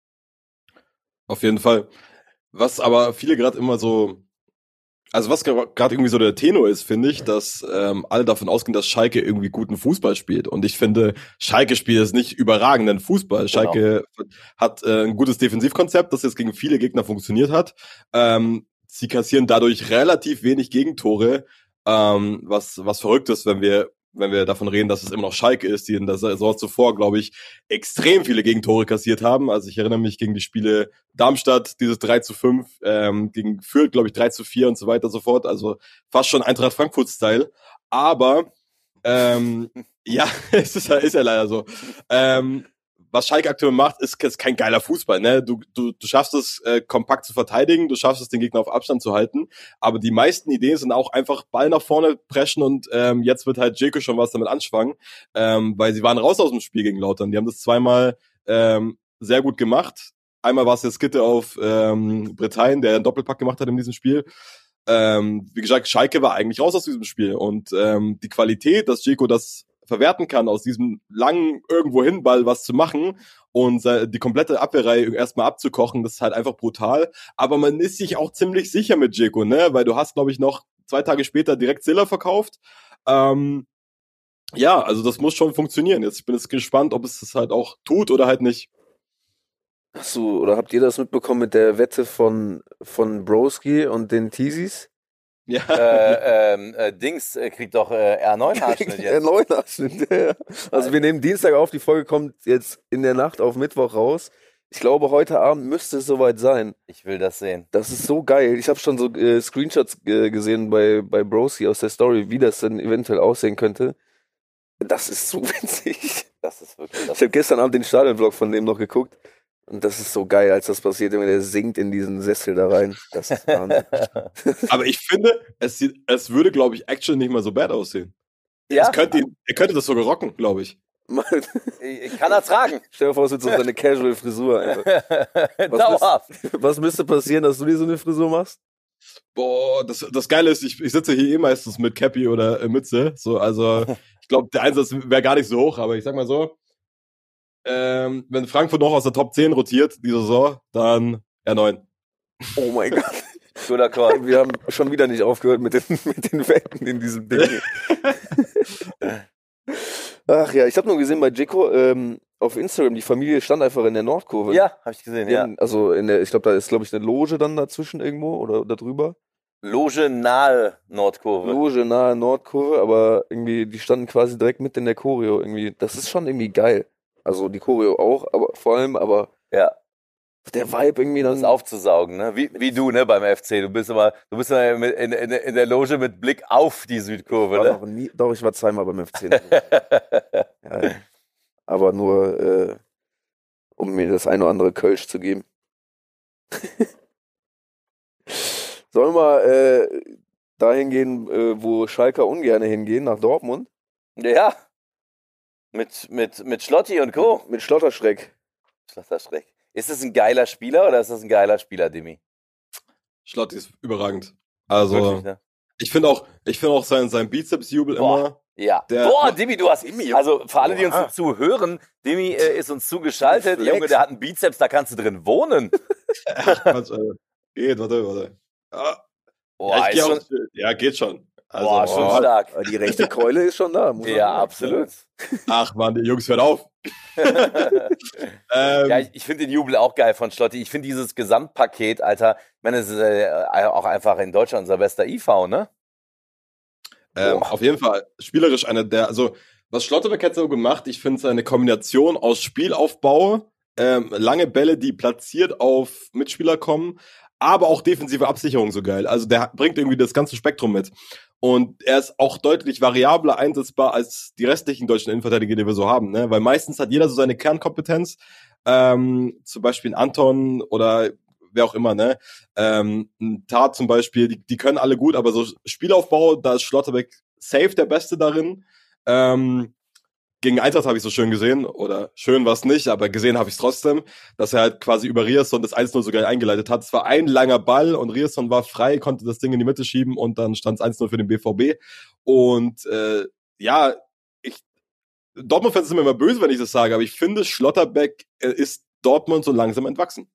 Speaker 5: Auf jeden Fall. Was aber viele gerade immer so, also was gerade irgendwie so der Tenor ist, finde ich, dass ähm, alle davon ausgehen, dass Schalke irgendwie guten Fußball spielt. Und ich finde, Schalke spielt jetzt nicht überragenden Fußball. Schalke hat äh, ein gutes Defensivkonzept, das jetzt gegen viele Gegner funktioniert hat. Ähm, sie kassieren dadurch relativ wenig Gegentore, ähm, was was verrückt ist, wenn wir wenn wir davon reden, dass es immer noch Schalke ist, die in der Saison zuvor, glaube ich, extrem viele Gegentore kassiert haben. Also ich erinnere mich gegen die Spiele Darmstadt, dieses drei zu fünf, ähm, gegen Fürth, glaube ich, drei zu vier und so weiter und so fort. Also fast schon Eintracht Frankfurt-Style. Aber, ähm, ja, es ist ja, ist ja leider so. Ähm, was Schalke aktuell macht, ist, ist kein geiler Fußball. Ne? Du, du, du schaffst es, äh, kompakt zu verteidigen, du schaffst es, den Gegner auf Abstand zu halten. Aber die meisten Ideen sind auch einfach Ball nach vorne preschen und ähm, jetzt wird halt Dzeko schon was damit anschwangen, ähm, weil sie waren raus aus dem Spiel gegen Lautern. Die haben das zweimal ähm, sehr gut gemacht. Einmal war es der Skitte auf ähm, Bretagne, der einen Doppelpack gemacht hat in diesem Spiel. Ähm, wie gesagt, Schalke war eigentlich raus aus diesem Spiel. Und ähm, die Qualität, dass Dzeko das verwerten kann, aus diesem langen irgendwohin Ball was zu machen und die komplette Abwehrreihe erstmal abzukochen, das ist halt einfach brutal. Aber man ist sich auch ziemlich sicher mit Dzeko, ne? Weil du hast, glaube ich, noch zwei Tage später direkt Ziller verkauft. Ähm, ja, also das muss schon funktionieren. Jetzt ich bin jetzt gespannt, ob es das halt auch tut oder halt nicht.
Speaker 3: Hast du, oder habt ihr das mitbekommen mit der Wette von, von Broski und den Teasies?
Speaker 5: Ja.
Speaker 4: äh, ähm, äh, Dings äh, kriegt doch äh, R neun Haarschnitt
Speaker 3: Der
Speaker 4: jetzt.
Speaker 3: neuen Abschnitt, ja. Also wir nehmen Dienstag auf, die Folge kommt jetzt in der Nacht auf Mittwoch raus. Ich glaube, heute Abend müsste es soweit sein.
Speaker 4: Ich will das sehen.
Speaker 3: Das ist so geil. Ich habe schon so äh, Screenshots äh, gesehen bei, bei Broski aus der Story, wie das denn eventuell aussehen könnte. Das ist so witzig.
Speaker 4: Das ist wirklich.
Speaker 3: Ich
Speaker 4: Das
Speaker 3: habe gestern Abend den Stadionvlog von dem noch geguckt. Und das ist so geil, als das passiert, wenn der sinkt in diesen Sessel da rein. Das ist Wahnsinn.
Speaker 5: Aber ich finde, es, sieht, es würde, glaube ich, actually nicht mal so bad aussehen.
Speaker 4: ja,
Speaker 5: Es könnte, ihn- er könnte das sogar rocken, glaube ich.
Speaker 3: Mann,
Speaker 4: ich kann er tragen.
Speaker 3: stell dir vor, es wird so eine Casual-Frisur einfach.
Speaker 4: Dauerhaft.
Speaker 3: Was müsste passieren, dass du dir so eine Frisur machst?
Speaker 5: Boah, das, das Geile ist, ich, ich sitze hier eh meistens mit Cappy oder äh, Mütze. So, also ich glaube, der Einsatz wäre gar nicht so hoch, aber ich sag mal so, ähm, wenn Frankfurt noch aus der Top zehn rotiert, diese Saison, dann R neun.
Speaker 3: Oh mein Gott.
Speaker 4: Guter Call.
Speaker 3: Wir haben schon wieder nicht aufgehört mit den, mit den Wetten in diesem Ding. Ach ja, ich habe nur gesehen bei Dzeko ähm, auf Instagram, die Familie stand einfach in der Nordkurve.
Speaker 4: Ja, habe ich gesehen,
Speaker 3: Die
Speaker 4: ja.
Speaker 3: haben, also in der, ich glaube, da ist, glaube ich, eine Loge dann dazwischen irgendwo oder da drüber.
Speaker 4: Loge nahe Nordkurve.
Speaker 3: Loge nahe Nordkurve, aber irgendwie, die standen quasi direkt mit in der Choreo irgendwie. Das ist schon irgendwie geil. Also die Choreo auch, aber vor allem, aber
Speaker 4: Ja,
Speaker 3: der Vibe irgendwie
Speaker 4: das
Speaker 3: dann.
Speaker 4: aufzusaugen, ne? Wie, wie du, ne, beim F C. Du bist immer, du bist immer mit- in, in, in der Loge mit Blick auf die Südkurve,
Speaker 3: War
Speaker 4: ne?
Speaker 3: noch nie, doch, ich war zweimal beim F C. Ja, aber nur, äh, um mir das eine oder andere Kölsch zu geben. Sollen wir äh, dahin gehen, äh, wo Schalker ungern hingehen, nach Dortmund?
Speaker 4: Ja. Mit, mit, mit Schlotti und Co.
Speaker 3: Mit Schlotterschreck.
Speaker 4: Schlotterschreck. Ist das ein geiler Spieler oder ist das ein geiler Spieler, Dimi?
Speaker 5: Schlotti ist überragend. Also,
Speaker 4: Wirklich, ne?
Speaker 5: ich finde auch, ich finde auch sein, sein Bizepsjubel immer.
Speaker 4: Ja.
Speaker 5: Der-
Speaker 4: Boah, Dimi, du hast Dimi. Also für alle, die uns zu hören, Dimi äh, ist uns zugeschaltet.
Speaker 3: Flex.
Speaker 4: Junge, der hat einen Bizeps, da kannst du drin wohnen.
Speaker 5: Quatsch, äh, geht, warte, warte. Ah,
Speaker 4: Boah,
Speaker 5: ja, ich
Speaker 4: ist
Speaker 5: geh
Speaker 4: schon,
Speaker 5: auch, ja, geht schon. Also,
Speaker 4: boah, schon
Speaker 5: oh,
Speaker 4: stark.
Speaker 3: Aber die rechte Keule ist schon da. muss man
Speaker 4: Ja,
Speaker 3: sagen.
Speaker 4: absolut.
Speaker 5: ach man, die Jungs, hört auf. ähm,
Speaker 4: Ja, ich, ich finde den Jubel auch geil von Schlotti. Ich finde dieses Gesamtpaket, Alter, ich meine, es ist äh, auch einfach in Deutschland unser bester I V, ne?
Speaker 5: Ähm,
Speaker 4: Boah.
Speaker 5: auf jeden Fall spielerisch einer der, also was Schlotterbeck hat so gemacht, ich finde seine Kombination aus Spielaufbau, ähm, lange Bälle, die platziert auf Mitspieler kommen, aber auch defensive Absicherung so geil. Also der bringt irgendwie das ganze Spektrum mit. Und er ist auch deutlich variabler einsetzbar als die restlichen deutschen Innenverteidiger, die wir so haben, ne? Weil meistens hat jeder so seine Kernkompetenz, ähm, zum Beispiel ein Anton oder wer auch immer, ne? Ähm, ein Tat zum Beispiel, die, die können alle gut, aber so Spielaufbau, da ist Schlotterbeck safe der Beste darin. Ähm, gegen Eintracht habe ich so schön gesehen, oder schön war es nicht, aber gesehen habe ich es trotzdem, dass er halt quasi über Rierson das eins null so geil eingeleitet hat. Es war ein langer Ball und Rierson war frei, konnte das Ding in die Mitte schieben und dann stand es eins null für den B V B. Und äh, ja, ich Dortmund-Fans sind mir immer böse, wenn ich das sage, aber ich finde, Schlotterbeck äh, ist Dortmund so langsam entwachsen.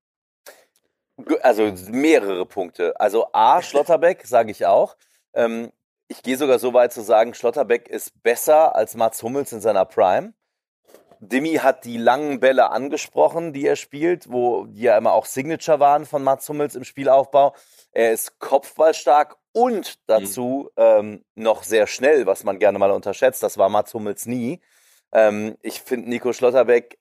Speaker 4: Also mehrere Punkte. Also A, Schlotterbeck, sage ich auch. Ähm, ich gehe sogar so weit zu sagen, Schlotterbeck ist besser als Mats Hummels in seiner Prime. Dimi hat die langen Bälle angesprochen, die er spielt, wo die ja immer auch Signature waren von Mats Hummels im Spielaufbau. Er ist kopfballstark und dazu mhm. ähm, noch sehr schnell, was man gerne mal unterschätzt. Das war Mats Hummels nie. Ähm, ich finde Nico Schlotterbeck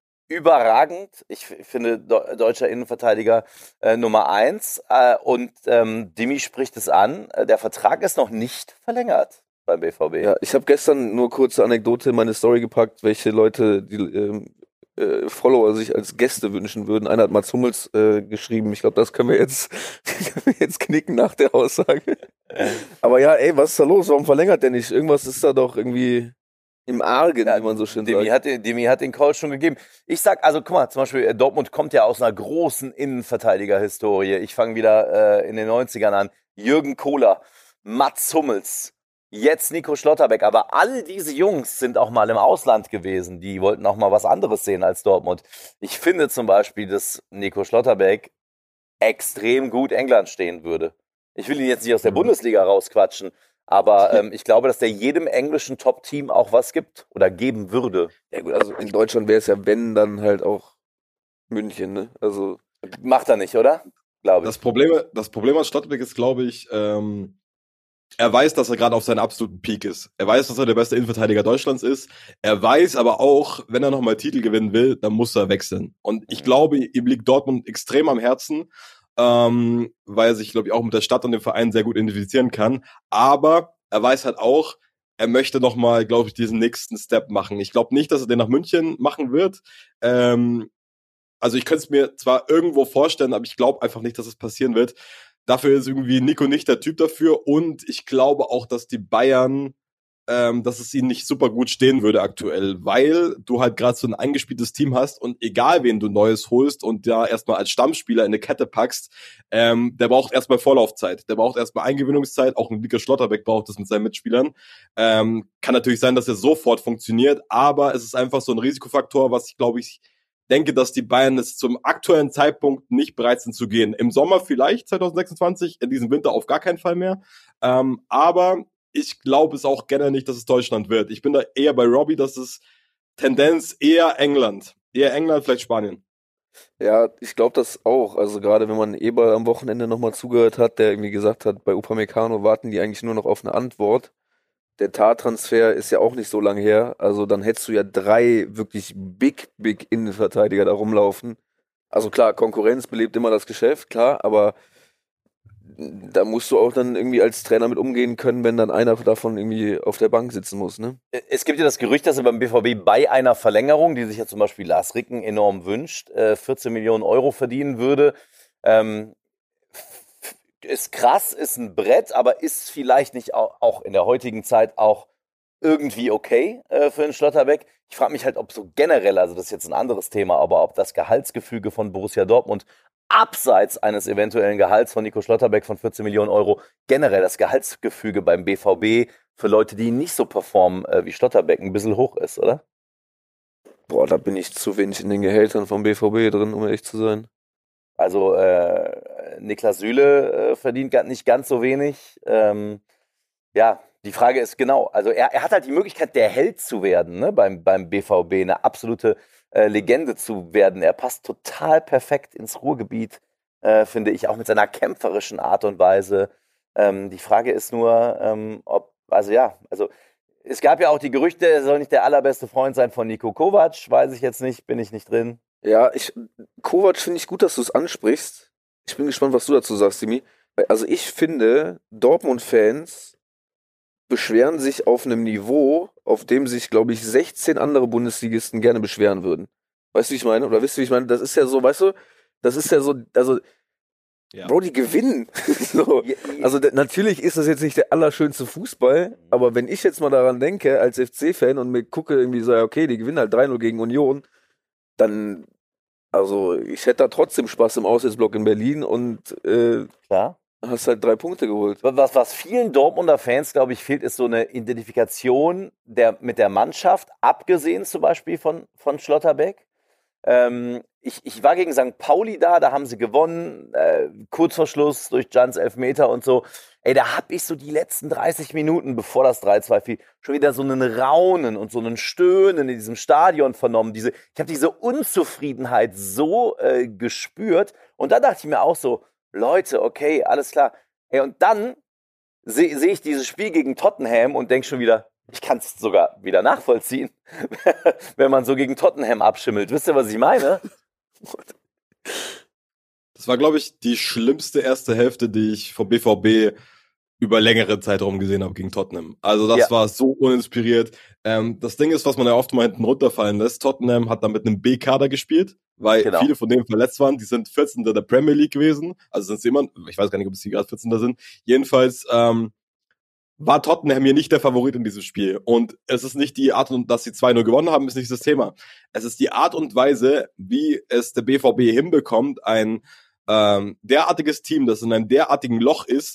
Speaker 4: überragend. Ich finde de- deutscher Innenverteidiger äh, Nummer eins. Äh, und ähm, Dimi spricht es an. Äh, der Vertrag ist noch nicht verlängert beim B V B.
Speaker 3: Ja, ich habe gestern nur kurze Anekdote in meine Story gepackt, welche Leute die ähm, äh, Follower sich als Gäste wünschen würden. Einer hat Mats Hummels äh, geschrieben. Ich glaube, das können wir jetzt können wir jetzt knicken nach der Aussage. Aber ja, ey, was ist da los? Warum verlängert der nicht? Irgendwas ist da doch irgendwie im Argen,
Speaker 4: Ja,
Speaker 3: wie man so schön
Speaker 4: Demi
Speaker 3: sagt.
Speaker 4: hat, den- Demi hat den Call schon gegeben. Ich sag, also guck mal, zum Beispiel äh, Dortmund kommt ja aus einer großen Innenverteidiger-Historie. Ich fange wieder äh, in den neunzigern an. Jürgen Kohler, Mats Hummels, jetzt Nico Schlotterbeck. Aber all diese Jungs sind auch mal im Ausland gewesen. Die wollten auch mal was anderes sehen als Dortmund. Ich finde zum Beispiel, dass Nico Schlotterbeck extrem gut England stehen würde. Ich will ihn jetzt nicht aus der
Speaker 5: Mhm.
Speaker 4: Bundesliga rausquatschen, aber ähm, ich glaube, dass der jedem englischen Top-Team auch was gibt oder geben würde.
Speaker 3: Ja gut, also in Deutschland wäre es ja, wenn, dann halt auch München, ne? Also
Speaker 4: Macht er nicht, oder? Glaube
Speaker 5: Das
Speaker 4: ich.
Speaker 5: Problem, das Problem an Schlotterbeck ist, glaube ich, ähm, er weiß, dass er gerade auf seinem absoluten Peak ist. Er weiß, dass er der beste Innenverteidiger Deutschlands ist. Er weiß aber auch, wenn er nochmal Titel gewinnen will, dann muss er wechseln. Und ich glaube, ihm liegt Dortmund extrem am Herzen, ähm, weil er sich, glaube ich, auch mit der Stadt und dem Verein sehr gut identifizieren kann. Aber er weiß halt auch, er möchte nochmal, glaube ich, diesen nächsten Step machen. Ich glaube nicht, dass er den nach München machen wird. Ähm, also ich könnte es mir zwar irgendwo vorstellen, aber ich glaube einfach nicht, dass es passieren wird. Dafür ist irgendwie Nico nicht der Typ dafür und ich glaube auch, dass die Bayern, ähm, dass es ihnen nicht super gut stehen würde aktuell, weil du halt gerade so ein eingespieltes Team hast und egal wen du Neues holst und da erstmal als Stammspieler in eine Kette packst, ähm, der braucht erstmal Vorlaufzeit, der braucht erstmal Eingewöhnungszeit, auch ein Nico Schlotterbeck braucht das mit seinen Mitspielern. Ähm, kann natürlich sein, dass er sofort funktioniert, aber es ist einfach so ein Risikofaktor, was ich glaube ich denke, dass die Bayern es zum aktuellen Zeitpunkt nicht bereit sind zu gehen. Im Sommer vielleicht zwanzig sechsundzwanzig, in diesem Winter auf gar keinen Fall mehr. Ähm, aber ich glaube es auch gerne nicht, dass es Deutschland wird. Ich bin da eher bei Robbie, dass es Tendenz eher England. Eher England, vielleicht Spanien.
Speaker 3: ja, ich glaube das auch. Also gerade wenn man Eberl am Wochenende nochmal zugehört hat, der irgendwie gesagt hat, bei Upamecano warten die eigentlich nur noch auf eine Antwort. Der Tar-Transfer ist ja auch nicht so lange her. Also dann hättest du ja drei wirklich big, big Innenverteidiger da rumlaufen. Also klar, Konkurrenz belebt immer das Geschäft, klar, aber da musst du auch dann irgendwie als Trainer mit umgehen können, wenn dann einer davon irgendwie auf der Bank sitzen muss, ne?
Speaker 4: Es gibt ja das Gerücht, dass er beim B V B bei einer Verlängerung, die sich ja zum Beispiel Lars Ricken enorm wünscht, vierzehn Millionen Euro verdienen würde. Ähm, ist krass, ist ein Brett, aber ist vielleicht nicht auch in der heutigen Zeit auch irgendwie okay äh, für den Schlotterbeck. Ich frage mich halt, ob so generell, also das ist jetzt ein anderes Thema, aber ob das Gehaltsgefüge von Borussia Dortmund abseits eines eventuellen Gehalts von Nico Schlotterbeck von vierzehn Millionen Euro, generell das Gehaltsgefüge beim B V B für Leute, die nicht so performen äh, wie Schlotterbeck, ein bisschen hoch ist, oder?
Speaker 3: Boah, da bin ich zu wenig in den Gehältern vom B V B drin, um ehrlich zu sein.
Speaker 4: Also äh, Niklas Süle äh, verdient nicht ganz so wenig. Ähm, ja, die Frage ist genau, also er, er hat halt die Möglichkeit, der Held zu werden, ne, beim, beim B V B, eine absolute äh, Legende zu werden. Er passt total perfekt ins Ruhrgebiet, äh, finde ich, auch mit seiner kämpferischen Art und Weise. Ähm, die Frage ist nur, ähm, ob, also ja, also es gab ja auch die Gerüchte, er soll nicht der allerbeste Freund sein von Niko Kovac, weiß ich jetzt nicht, bin ich nicht drin.
Speaker 3: Ja, ich, Kovac finde ich gut, dass du es ansprichst. Ich bin gespannt, was du dazu sagst, Simi. Also ich finde, Dortmund-Fans beschweren sich auf einem Niveau, auf dem sich, glaube ich, sechzehn andere Bundesligisten gerne beschweren würden. Weißt du, wie ich meine? Oder wisst ihr, wie ich meine? Das ist ja so, weißt du, das ist ja so, also, ja. Bro, die gewinnen. So. Also d- natürlich ist das jetzt nicht der allerschönste Fußball, aber wenn ich jetzt mal daran denke, als F C-Fan und mir gucke irgendwie so, okay, die gewinnen halt drei null gegen Union, dann, also ich hätte da trotzdem Spaß im Auswärtsblock in Berlin und äh,
Speaker 4: klar.
Speaker 3: Hast halt drei Punkte geholt.
Speaker 4: Was, was vielen Dortmunder Fans, glaube ich, fehlt, ist so eine Identifikation der, mit der Mannschaft, abgesehen zum Beispiel von, von Schlotterbeck. Ähm, ich, ich war gegen Sankt Pauli da, da haben sie gewonnen, äh, kurz vor Schluss durch Jans Elfmeter und so. Ey, da hab ich so die letzten dreißig Minuten, bevor das drei zwei fiel, schon wieder so einen Raunen und so einen Stöhnen in diesem Stadion vernommen. Diese, ich habe diese Unzufriedenheit so äh, gespürt. Und da dachte ich mir auch so, Leute, okay, alles klar. Ey, und dann sehe seh ich dieses Spiel gegen Tottenham und denke schon wieder, ich kann es sogar wieder nachvollziehen, wenn man so gegen Tottenham abschimmelt. Wisst ihr, was ich meine?
Speaker 5: Das war, glaube ich, die schlimmste erste Hälfte, die ich vom B V B über längere Zeitraum gesehen habe gegen Tottenham. Also das ja. war so uninspiriert. Ähm, das Ding ist, was man ja oft mal hinten runterfallen lässt, Tottenham hat dann mit einem B-Kader gespielt, weil genau. viele von denen verletzt waren. Die sind vierzehnter der Premier League gewesen. Also sind sie immer, ich weiß gar nicht, ob sie gerade vierzehnter sind. Jedenfalls ähm, war Tottenham hier nicht der Favorit in diesem Spiel. Und es ist nicht die Art, dass sie zwei null gewonnen haben, ist nicht das Thema. Es ist die Art und Weise, wie es der B V B hinbekommt, ein ähm, derartiges Team, das in einem derartigen Loch ist,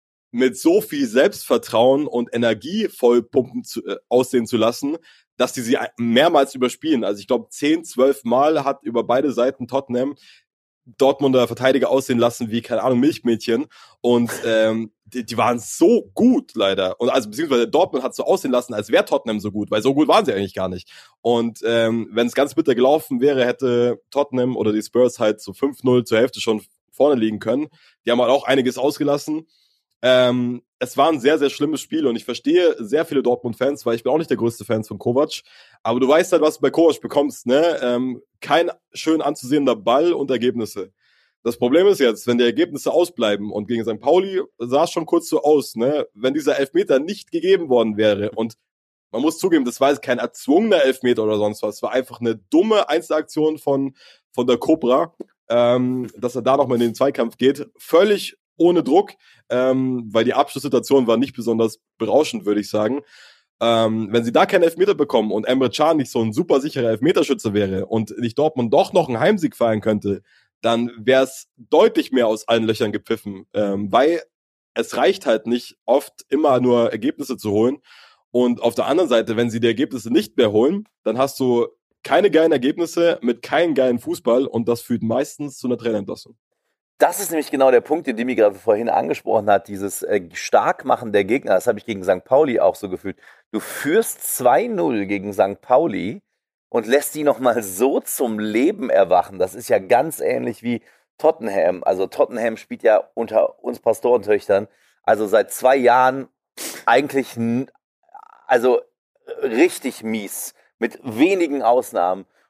Speaker 5: mit so viel Selbstvertrauen und Energie voll pumpen zu, äh, aussehen zu lassen, dass die sie mehrmals überspielen. Also ich glaube, zehn, zwölf Mal hat über beide Seiten Tottenham Dortmunder Verteidiger aussehen lassen wie, keine Ahnung, Milchmädchen. Und ähm, die, die waren so gut, leider. Und also beziehungsweise Dortmund hat so aussehen lassen, als wäre Tottenham so gut, weil so gut waren sie eigentlich gar nicht. Und ähm, wenn es ganz bitter gelaufen wäre, hätte Tottenham oder die Spurs halt so fünf null zur Hälfte schon vorne liegen können. Die haben halt auch einiges ausgelassen. Ähm, es war ein sehr, sehr schlimmes Spiel und ich verstehe sehr viele Dortmund-Fans, weil ich bin auch nicht der größte Fan von Kovac, aber du weißt halt, was du bei Kovac bekommst, ne? Ähm, kein schön anzusehender Ball und Ergebnisse. Das Problem ist jetzt, wenn die Ergebnisse ausbleiben und gegen Sankt Pauli sah es schon kurz so aus, ne? Wenn dieser Elfmeter nicht gegeben worden wäre und man muss zugeben, das war jetzt kein erzwungener Elfmeter oder sonst was, es war einfach eine dumme Einzelaktion von, von der Cobra, ähm, dass er da nochmal in den Zweikampf geht, völlig ohne Druck, ähm, weil die Abschlusssituation war nicht besonders berauschend, würde ich sagen. Ähm, wenn sie da keinen Elfmeter bekommen und Emre Can nicht so ein super sicherer Elfmeterschütze wäre und nicht Dortmund doch noch einen Heimsieg feiern könnte, dann wäre es deutlich mehr aus allen Löchern gepfiffen, ähm, weil es reicht halt nicht, oft immer nur Ergebnisse zu holen. Und auf der anderen Seite, wenn sie die Ergebnisse nicht mehr holen, dann hast du keine geilen Ergebnisse mit keinem geilen Fußball und das führt meistens zu einer Trainerentlassung.
Speaker 4: Das ist nämlich genau der Punkt, den Dimi gerade vorhin angesprochen hat, dieses äh, Starkmachen der Gegner. Das habe ich gegen Sankt Pauli auch so gefühlt. Du führst zwei null gegen Sankt Pauli und lässt die nochmal so zum Leben erwachen. Das ist ja ganz ähnlich wie Tottenham. Also Tottenham spielt ja unter uns Pastorentöchtern, also seit zwei Jahren eigentlich n- also richtig mies, mit wenigen Ausnahmen.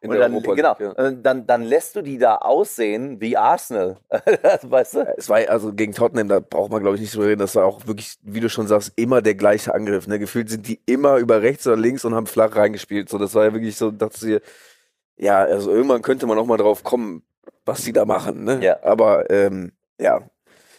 Speaker 3: In
Speaker 4: Und
Speaker 3: der
Speaker 4: dann,
Speaker 3: Europa
Speaker 4: genau,
Speaker 3: League, ja.
Speaker 4: äh, dann, dann lässt du die da aussehen wie Arsenal. Weißt du?
Speaker 3: Es war also gegen Tottenham, da braucht man glaube ich nicht drüber reden, das war auch wirklich, wie du schon sagst, immer der gleiche Angriff. Ne? Gefühlt sind die immer über rechts oder links und haben flach reingespielt. So, das war ja wirklich so, dachte sie, ja, also irgendwann könnte man auch mal drauf kommen, was die da machen. Ne?
Speaker 4: Ja.
Speaker 3: Aber ähm, ja,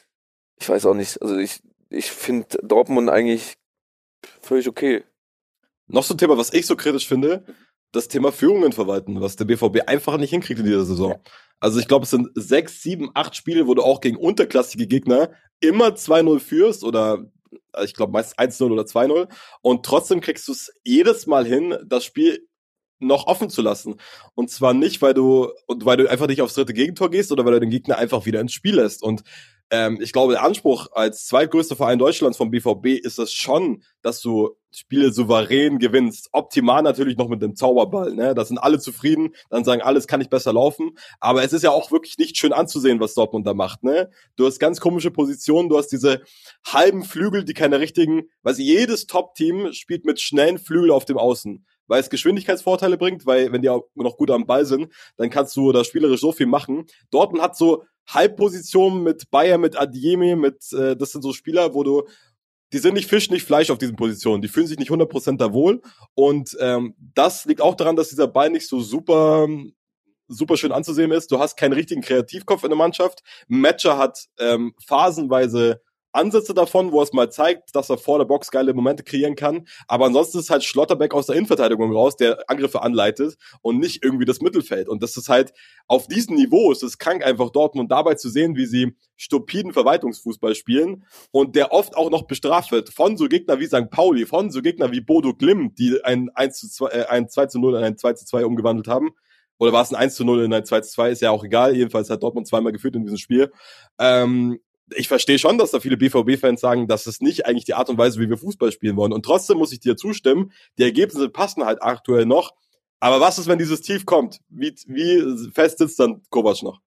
Speaker 3: ich weiß auch nicht. Also ich, ich finde Dortmund eigentlich völlig okay.
Speaker 5: Noch so ein Thema, was ich so kritisch finde, das Thema Führungen verwalten, was der B V B einfach nicht hinkriegt in dieser Saison.
Speaker 4: Ja.
Speaker 5: Also ich glaube, es sind sechs, sieben, acht Spiele, wo du auch gegen unterklassige Gegner immer zwei null führst oder ich glaube meist eins null oder zwei null und trotzdem kriegst du es jedes Mal hin, das Spiel noch offen zu lassen. Und zwar nicht, weil du und weil du einfach nicht aufs dritte Gegentor gehst oder weil du den Gegner einfach wieder ins Spiel lässt. Und ähm, ich glaube, der Anspruch als zweitgrößter Verein Deutschlands vom B V B ist es schon, dass du Spiele souverän gewinnst. Optimal natürlich noch mit dem Zauberball, ne? Da sind alle zufrieden, dann sagen alle, es kann nicht besser laufen. Aber es ist ja auch wirklich nicht schön anzusehen, was Dortmund da macht, ne? Du hast ganz komische Positionen, du hast diese halben Flügel, die keine richtigen, weil jedes Top-Team spielt mit schnellen Flügel auf dem Außen, weil es Geschwindigkeitsvorteile bringt, weil wenn die auch noch gut am Ball sind, dann kannst du da spielerisch so viel machen. Dortmund hat so Halbpositionen mit Bayer, mit Adeyemi, mit äh, das sind so Spieler, wo du die sind nicht Fisch, nicht Fleisch auf diesen Positionen. Die fühlen sich nicht hundert Prozent da wohl. Und ähm, das liegt auch daran, dass dieser Ball nicht so super super schön anzusehen ist. Du hast keinen richtigen Kreativkopf in der Mannschaft. Metscher hat ähm, phasenweise Ansätze davon, wo es mal zeigt, dass er vor der Box geile Momente kreieren kann. Aber ansonsten ist halt Schlotterbeck aus der Innenverteidigung raus, der Angriffe anleitet und nicht irgendwie das Mittelfeld. Und das ist halt, auf diesem Niveau ist es krank, einfach Dortmund dabei zu sehen, wie sie stupiden Verwaltungsfußball spielen und der oft auch noch bestraft wird. Von so Gegner wie Sankt Pauli, von so Gegner wie Bodo Glimt, die ein eins zu zwei, äh, ein zwei zu null in ein zwei zu zwei umgewandelt haben. Oder war es ein eins zu null in ein zwei zu zwei, ist ja auch egal. Jedenfalls hat Dortmund zweimal geführt in diesem Spiel. Ähm, ich verstehe schon, dass da viele B V B-Fans sagen, das ist nicht eigentlich die Art und Weise, wie wir Fußball spielen wollen. Und trotzdem muss ich dir zustimmen, die Ergebnisse passen halt aktuell noch. Aber was ist, wenn dieses Tief kommt? Wie, wie fest sitzt dann Kovac noch?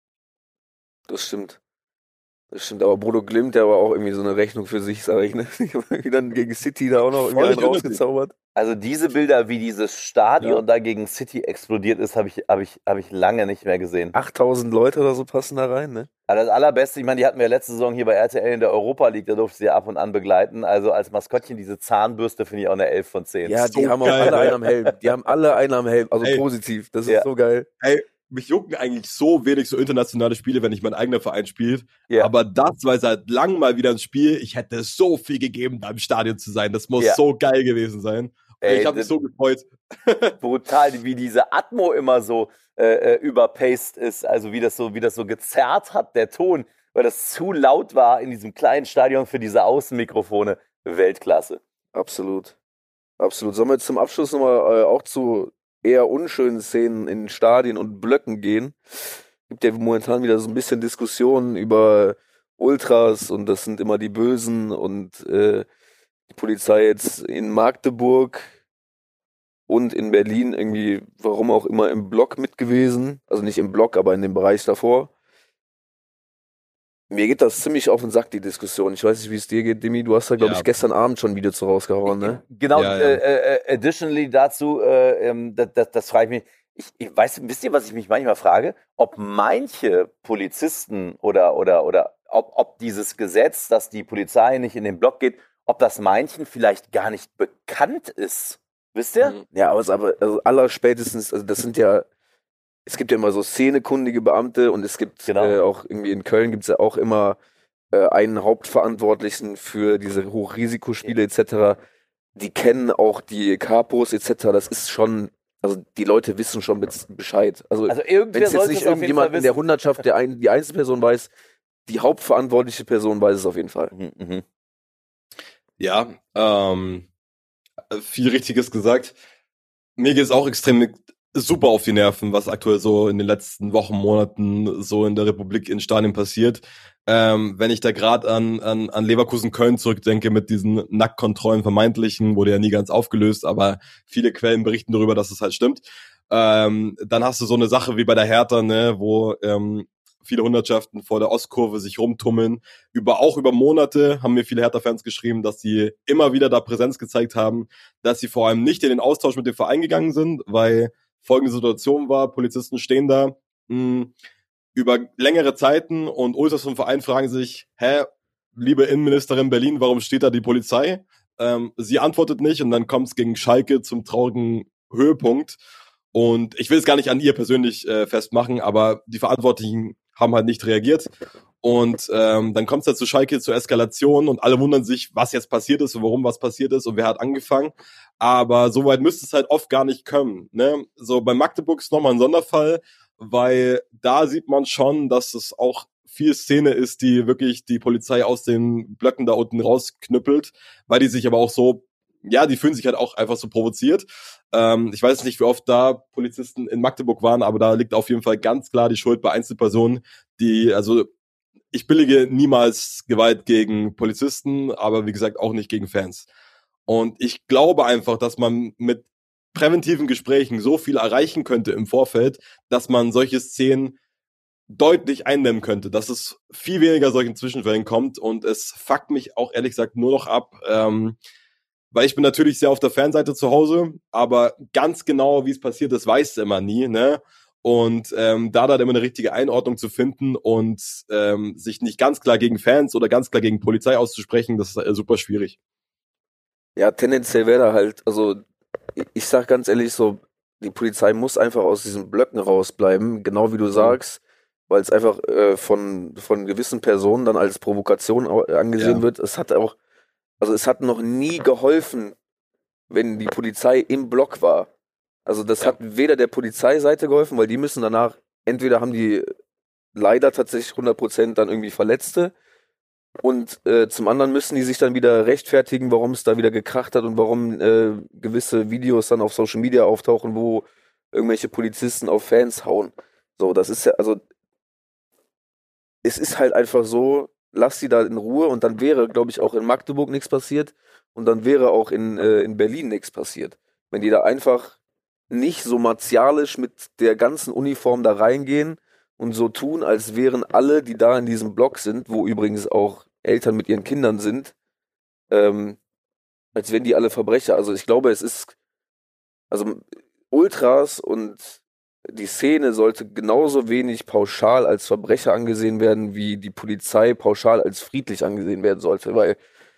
Speaker 3: Das stimmt. Das stimmt, aber Bodo Glimt, der war auch irgendwie so eine Rechnung für sich, sag ich, ne? Dann gegen City da auch noch irgendwie einen rausgezaubert.
Speaker 4: Also diese Bilder, wie dieses Stadion ja. da gegen City explodiert ist, habe ich, hab ich, hab ich lange nicht mehr gesehen.
Speaker 3: achttausend Leute oder so passen da rein, ne?
Speaker 4: Also das Allerbeste, ich meine, die hatten wir letzte Saison hier bei R T L in der Europa League, da durfte sie ja ab und an begleiten. Also als Maskottchen diese Zahnbürste finde ich auch eine elf von zehn.
Speaker 3: Ja, die
Speaker 5: so
Speaker 3: haben auch
Speaker 5: geil,
Speaker 3: alle
Speaker 5: ey.
Speaker 3: einen am Helm. Die haben alle einen am Helm, also
Speaker 5: Ey.
Speaker 3: positiv. Das ist
Speaker 4: Ja.
Speaker 3: so geil.
Speaker 5: Ey, mich jucken eigentlich so wenig so internationale Spiele, wenn ich mein eigener Verein spielt.
Speaker 4: Ja.
Speaker 5: Aber das war seit langem mal wieder ein Spiel. Ich hätte so viel gegeben, da im Stadion zu sein. Das muss
Speaker 4: Ja.
Speaker 5: so geil gewesen sein.
Speaker 4: Ey,
Speaker 5: ich habe mich
Speaker 4: das-
Speaker 5: so gefreut.
Speaker 4: Brutal, wie diese Atmo immer so äh, äh, überpaced ist, also wie das so, wie das so gezerrt hat, der Ton, weil das zu laut war in diesem kleinen Stadion für diese Außenmikrofone. Weltklasse.
Speaker 3: Absolut. Absolut. Sollen wir jetzt zum Abschluss nochmal äh, auch zu eher unschönen Szenen in Stadien und Blöcken gehen? Gibt ja momentan wieder so ein bisschen Diskussionen über Ultras und das sind immer die Bösen und äh, die Polizei jetzt in Magdeburg und in Berlin irgendwie, warum auch immer, im Block mit gewesen. Also nicht im Block, aber in dem Bereich davor. Mir geht das ziemlich auf den Sack, die Diskussion. Ich weiß nicht, wie es dir geht, Dimi. Du hast da, glaube
Speaker 5: Ja.
Speaker 3: ich, gestern Abend schon ein Video zu rausgehauen, ne?
Speaker 4: Genau,
Speaker 5: Ja, ja.
Speaker 4: Äh, äh, additionally dazu, äh, ähm, das, das, das frage ich mich, ich, ich weiß, wisst ihr, was ich mich manchmal frage? Ob manche Polizisten oder, oder, oder ob, ob dieses Gesetz, dass die Polizei nicht in den Block geht, ob das manchen vielleicht gar nicht bekannt ist. Wisst ihr?
Speaker 3: Ja, aber es ist aber also allerspätestens, also das sind ja, es gibt ja immer so szenekundige Beamte und es gibt
Speaker 4: Genau.
Speaker 3: äh, auch irgendwie in Köln gibt es ja auch immer äh, einen Hauptverantwortlichen für diese Hochrisikospiele et cetera. Die kennen auch die Kapos et cetera. Das ist schon, also die Leute wissen schon bez- Bescheid. Also,
Speaker 4: Also
Speaker 3: wenn
Speaker 4: irgendwer
Speaker 3: es jetzt
Speaker 4: sollte
Speaker 3: nicht
Speaker 4: es auf jeden Fall
Speaker 3: irgendjemand in der
Speaker 4: wissen.
Speaker 3: Hundertschaft, der ein, die Einzelperson weiß, die hauptverantwortliche Person weiß es auf jeden Fall.
Speaker 4: Mhm, mhm.
Speaker 5: Ja, ähm, viel Richtiges gesagt. Mir geht es auch extrem super auf die Nerven, was aktuell so in den letzten Wochen, Monaten so in der Republik in Stadien passiert. Ähm, wenn ich da gerade an, an, an Leverkusen-Köln zurückdenke mit diesen Nacktkontrollen vermeintlichen, wurde ja nie ganz aufgelöst, aber viele Quellen berichten darüber, dass es halt stimmt. Ähm, dann hast du so eine Sache wie bei der Hertha, ne, wo ähm, viele Hundertschaften vor der Ostkurve sich rumtummeln. Über auch über Monate haben mir viele Hertha-Fans geschrieben, dass sie immer wieder da Präsenz gezeigt haben, dass sie vor allem nicht in den Austausch mit dem Verein gegangen sind, weil folgende Situation war, Polizisten stehen da mh, über längere Zeiten und Ultras vom Verein fragen sich, hä, liebe Innenministerin Berlin, warum steht da die Polizei? Ähm, sie antwortet nicht und dann kommt es gegen Schalke zum traurigen Höhepunkt. Und ich will es gar nicht an ihr persönlich äh, festmachen, aber die Verantwortlichen haben halt nicht reagiert. Und ähm, dann kommt es halt zu Schalke zur Eskalation und alle wundern sich, was jetzt passiert ist und warum was passiert ist und wer hat angefangen. Aber so weit müsste es halt oft gar nicht kommen. Ne? So bei Magdeburg ist nochmal ein Sonderfall, weil da sieht man schon, dass es auch viel Szene ist, die wirklich die Polizei aus den Blöcken da unten rausknüppelt, weil die sich aber auch so, ja, die fühlen sich halt auch einfach so provoziert. Ähm, ich weiß nicht, wie oft da Polizisten in Magdeburg waren, aber da liegt auf jeden Fall ganz klar die Schuld bei Einzelpersonen, die, also ich billige niemals Gewalt gegen Polizisten, aber wie gesagt auch nicht gegen Fans. Und ich glaube einfach, dass man mit präventiven Gesprächen so viel erreichen könnte im Vorfeld, dass man solche Szenen deutlich eindämmen könnte, dass es viel weniger solchen Zwischenfällen kommt und es fuckt mich auch ehrlich gesagt nur noch ab, ähm, weil ich bin natürlich sehr auf der Fanseite zu Hause, aber ganz genau, wie es passiert ist, weiß immer nie, ne? Und ähm, da dann immer eine richtige Einordnung zu finden und ähm, sich nicht ganz klar gegen Fans oder ganz klar gegen Polizei auszusprechen, das ist äh, super schwierig.
Speaker 3: Ja, tendenziell wäre da halt, also ich, ich sag ganz ehrlich so, die Polizei muss einfach aus diesen Blöcken rausbleiben, genau wie du sagst, weil es einfach äh, von, von gewissen Personen dann als Provokation au- angesehen
Speaker 5: Ja.
Speaker 3: wird. Es hat auch, also es hat noch nie geholfen, wenn die Polizei im Block war. Also das
Speaker 5: Ja.
Speaker 3: hat weder der Polizeiseite geholfen, weil die müssen danach, entweder haben die leider tatsächlich hundert Prozent dann irgendwie Verletzte und äh, zum anderen müssen die sich dann wieder rechtfertigen, warum es da wieder gekracht hat und warum äh, gewisse Videos dann auf Social Media auftauchen, wo irgendwelche Polizisten auf Fans hauen. So, das ist ja, also es ist halt einfach so, lass sie da in Ruhe und dann wäre, glaube ich, auch in Magdeburg nichts passiert und dann wäre auch in, äh, in Berlin nichts passiert. Wenn die da einfach nicht so martialisch mit der ganzen Uniform da reingehen und so tun, als wären alle, die da in diesem Block sind, wo übrigens auch Eltern mit ihren Kindern sind, ähm, als wären die alle Verbrecher. Also ich glaube, es ist, also Ultras und die Szene sollte genauso wenig pauschal als Verbrecher angesehen werden, wie die Polizei pauschal als friedlich angesehen werden sollte, weil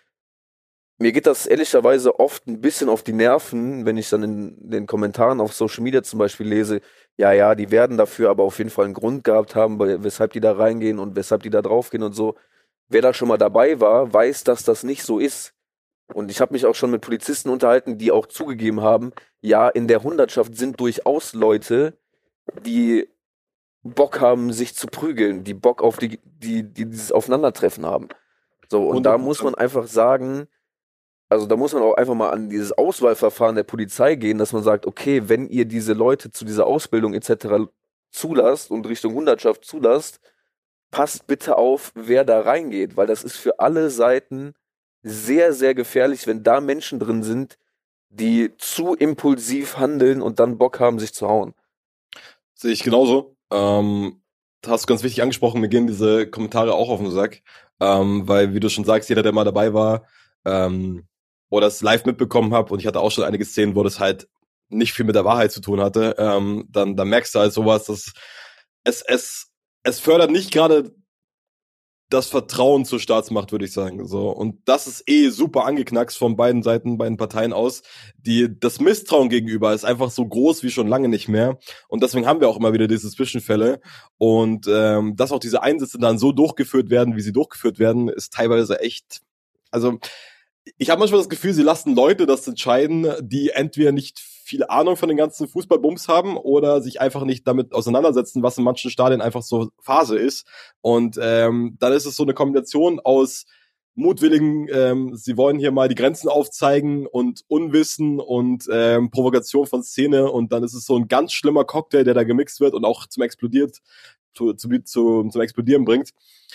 Speaker 3: mir geht das ehrlicherweise oft ein bisschen auf die Nerven, wenn ich dann in den Kommentaren auf Social Media zum Beispiel lese, ja, ja, die werden dafür aber auf jeden Fall einen Grund gehabt haben, weil- weshalb die da reingehen und weshalb die da draufgehen und so. Wer da schon mal dabei war, weiß, dass das nicht so ist. Und ich habe mich auch schon mit Polizisten unterhalten, die auch zugegeben haben, ja, in der Hundertschaft sind durchaus Leute, die Bock haben, sich zu prügeln, die Bock auf die, die, die dieses Aufeinandertreffen haben. So, und da muss man einfach sagen, also da muss man auch einfach mal an dieses Auswahlverfahren der Polizei gehen, dass man sagt, okay, wenn ihr diese Leute zu dieser Ausbildung et cetera zulasst und Richtung Hundertschaft zulasst, passt bitte auf, wer da reingeht, weil das ist für alle Seiten sehr, sehr gefährlich, wenn da Menschen drin sind, die zu impulsiv handeln und dann Bock haben, sich zu hauen.
Speaker 5: Sehe ich genauso. Ähm, hast du ganz wichtig angesprochen, mir gehen diese Kommentare auch auf den Sack, ähm, weil, wie du schon sagst, jeder, der mal dabei war, ähm, oder es live mitbekommen habe, und ich hatte auch schon einige Szenen, wo das halt nicht viel mit der Wahrheit zu tun hatte, ähm, dann, dann merkst du halt sowas, dass es, es, es fördert nicht gerade das Vertrauen zur Staatsmacht, würde ich sagen. So. Und das ist eh super angeknackst von beiden Seiten, beiden Parteien aus. Die, das Misstrauen gegenüber ist einfach so groß wie schon lange nicht mehr. Und deswegen haben wir auch immer wieder diese Zwischenfälle. Und ähm, dass auch diese Einsätze dann so durchgeführt werden, wie sie durchgeführt werden, ist teilweise echt, also ich habe manchmal das Gefühl, sie lassen Leute das entscheiden, die entweder nicht viel Ahnung von den ganzen Fußballbums haben oder sich einfach nicht damit auseinandersetzen, was in manchen Stadien einfach so Phase ist. Und ähm, dann ist es so eine Kombination aus mutwilligen, ähm, sie wollen hier mal die Grenzen aufzeigen und Unwissen und ähm, Provokation von Szene, und dann ist es so ein ganz schlimmer Cocktail, der da gemixt wird und auch zum explodiert, zu, zu, zu, zum Explodieren bringt.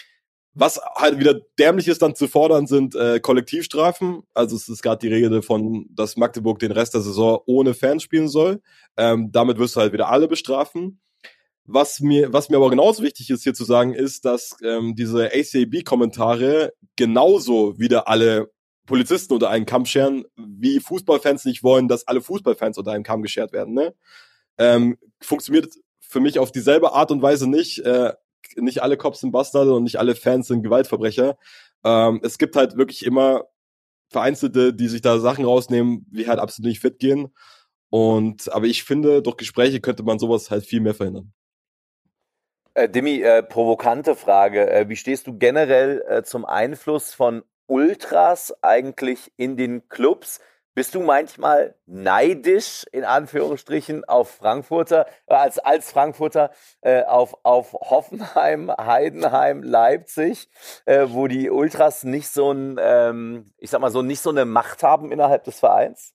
Speaker 5: Was halt wieder dämlich ist, dann zu fordern, sind äh, Kollektivstrafen. Also es ist gerade die Rede von, dass Magdeburg den Rest der Saison ohne Fans spielen soll. Ähm, damit wirst du halt wieder alle bestrafen. Was mir, was mir aber genauso wichtig ist hier zu sagen, ist, dass ähm, diese A C A B-Kommentare genauso wieder alle Polizisten unter einen Kamm scheren, wie Fußballfans nicht wollen, dass alle Fußballfans unter einen Kamm geschert werden. Ne? ähm, funktioniert für mich auf dieselbe Art und Weise nicht. Äh, nicht alle Cops sind Bastarde und nicht alle Fans sind Gewaltverbrecher. Ähm, es gibt halt wirklich immer Vereinzelte, die sich da Sachen rausnehmen, wie halt absolut nicht fit gehen. Und, aber ich finde, durch Gespräche könnte man sowas halt viel mehr verhindern.
Speaker 4: Äh, Dimi, äh, provokante Frage. Äh, wie stehst du generell äh, zum Einfluss von Ultras eigentlich in den Clubs? Bist du manchmal neidisch, in Anführungsstrichen, auf Frankfurter, äh, als, als Frankfurter, äh, auf, auf Hoffenheim, Heidenheim, Leipzig, äh, wo die Ultras nicht so ein, ähm, ich sag mal so, nicht so eine Macht haben innerhalb des Vereins?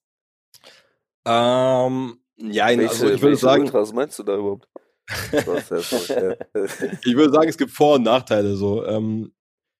Speaker 5: Ähm, ja,
Speaker 3: Welche,
Speaker 5: also ich würde
Speaker 3: welche
Speaker 5: sagen,
Speaker 3: Ultras meinst du da überhaupt? Das ist ja so, ja.
Speaker 5: ich würde sagen, es gibt Vor- und Nachteile. So, ähm,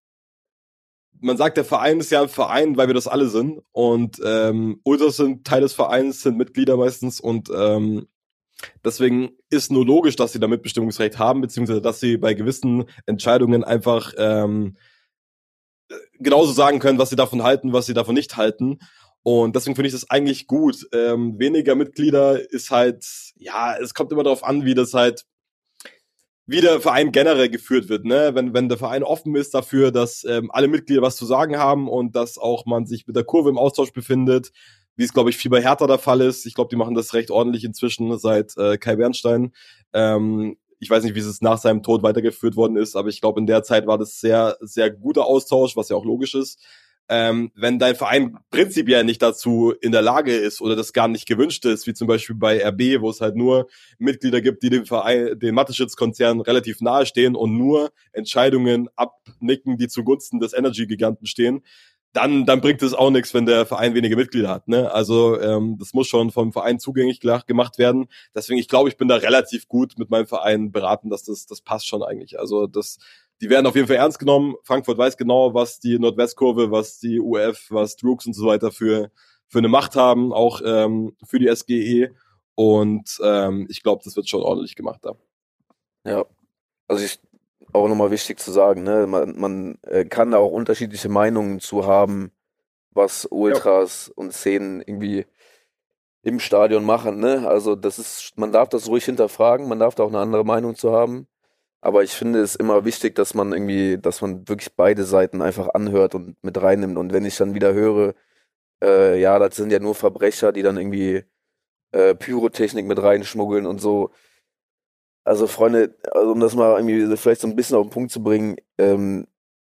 Speaker 5: man sagt, der Verein ist ja ein Verein, weil wir das alle sind. Und ähm, Ultras sind Teil des Vereins, sind Mitglieder meistens. Und ähm, deswegen ist nur logisch, dass sie da Mitbestimmungsrecht haben, beziehungsweise dass sie bei gewissen Entscheidungen einfach ähm, genauso sagen können, was sie davon halten, was sie davon nicht halten. Und deswegen finde ich das eigentlich gut. Ähm, weniger Mitglieder ist halt, ja, es kommt immer darauf an, wie das halt, wie der Verein generell geführt wird, ne? Wenn, wenn der Verein offen ist dafür, dass ähm, alle Mitglieder was zu sagen haben und dass auch man sich mit der Kurve im Austausch befindet, wie es, glaube ich, viel bei Hertha der Fall ist. Ich glaube, die machen das recht ordentlich inzwischen seit äh, Kai Bernstein. Ähm, ich weiß nicht, wie es nach seinem Tod weitergeführt worden ist, aber ich glaube, in der Zeit war das sehr, sehr guter Austausch, was ja auch logisch ist. Ähm, wenn dein Verein prinzipiell nicht dazu in der Lage ist oder das gar nicht gewünscht ist, wie zum Beispiel bei R B, wo es halt nur Mitglieder gibt, die dem Verein, dem Mateschitz-Konzern relativ nahe stehen und nur Entscheidungen abnicken, die zugunsten des Energy-Giganten stehen, dann dann bringt es auch nichts, wenn der Verein wenige Mitglieder hat. Ne? Also ähm, das muss schon vom Verein zugänglich gemacht werden. Deswegen, ich glaube, ich bin da relativ gut mit meinem Verein beraten, dass das das passt schon eigentlich. Also das Die werden auf jeden Fall ernst genommen. Frankfurt weiß genau, was die Nordwestkurve, was die U F, was Droogs und so weiter für für eine Macht haben, auch ähm, für die S G E. Und ähm, ich glaube, das wird schon ordentlich gemacht da.
Speaker 3: Ja, also ich auch nochmal wichtig zu sagen, ne, man, man äh, kann da auch unterschiedliche Meinungen zu haben, was Ultras ja. und Szenen irgendwie im Stadion machen, ne? Also das ist, man darf das ruhig hinterfragen, man darf da auch eine andere Meinung zu haben. Aber ich finde es immer wichtig, dass man irgendwie, dass man wirklich beide Seiten einfach anhört und mit reinnimmt. Und wenn ich dann wieder höre, äh, ja, das sind ja nur Verbrecher, die dann irgendwie äh, Pyrotechnik mit reinschmuggeln und so. Also Freunde, also um das mal irgendwie vielleicht so ein bisschen auf den Punkt zu bringen, ähm,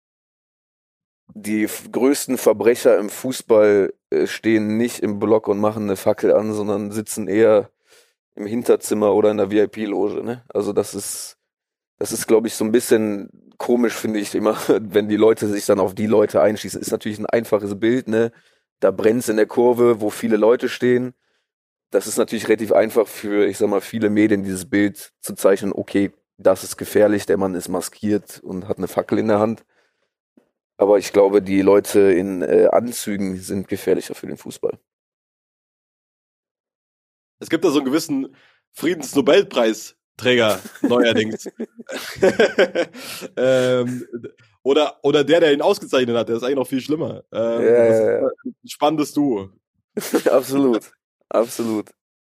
Speaker 3: die f- größten Verbrecher im Fußball äh, stehen nicht im Block und machen eine Fackel an, sondern sitzen eher im Hinterzimmer oder in der V I P-Loge, ne? Also das ist Das ist, glaube ich, so ein bisschen komisch, finde ich immer, wenn die Leute sich dann auf die Leute einschießen. Ist natürlich ein einfaches Bild, ne? Da brennt's in der Kurve, wo viele Leute stehen. Das ist natürlich relativ einfach für, ich sag mal, viele Medien, dieses Bild zu zeichnen. Okay, das ist gefährlich, der Mann ist maskiert und hat eine Fackel in der Hand. Aber ich glaube, die Leute in äh, Anzügen sind gefährlicher für den Fußball.
Speaker 5: Es gibt da so einen gewissen Friedensnobelpreisträger neuerdings. ähm, oder, oder der, der ihn ausgezeichnet hat, der ist eigentlich noch viel schlimmer. Ähm,
Speaker 3: Ja,
Speaker 5: das
Speaker 3: ja, ja.
Speaker 5: ist ein spannendes Duo.
Speaker 3: Absolut, absolut.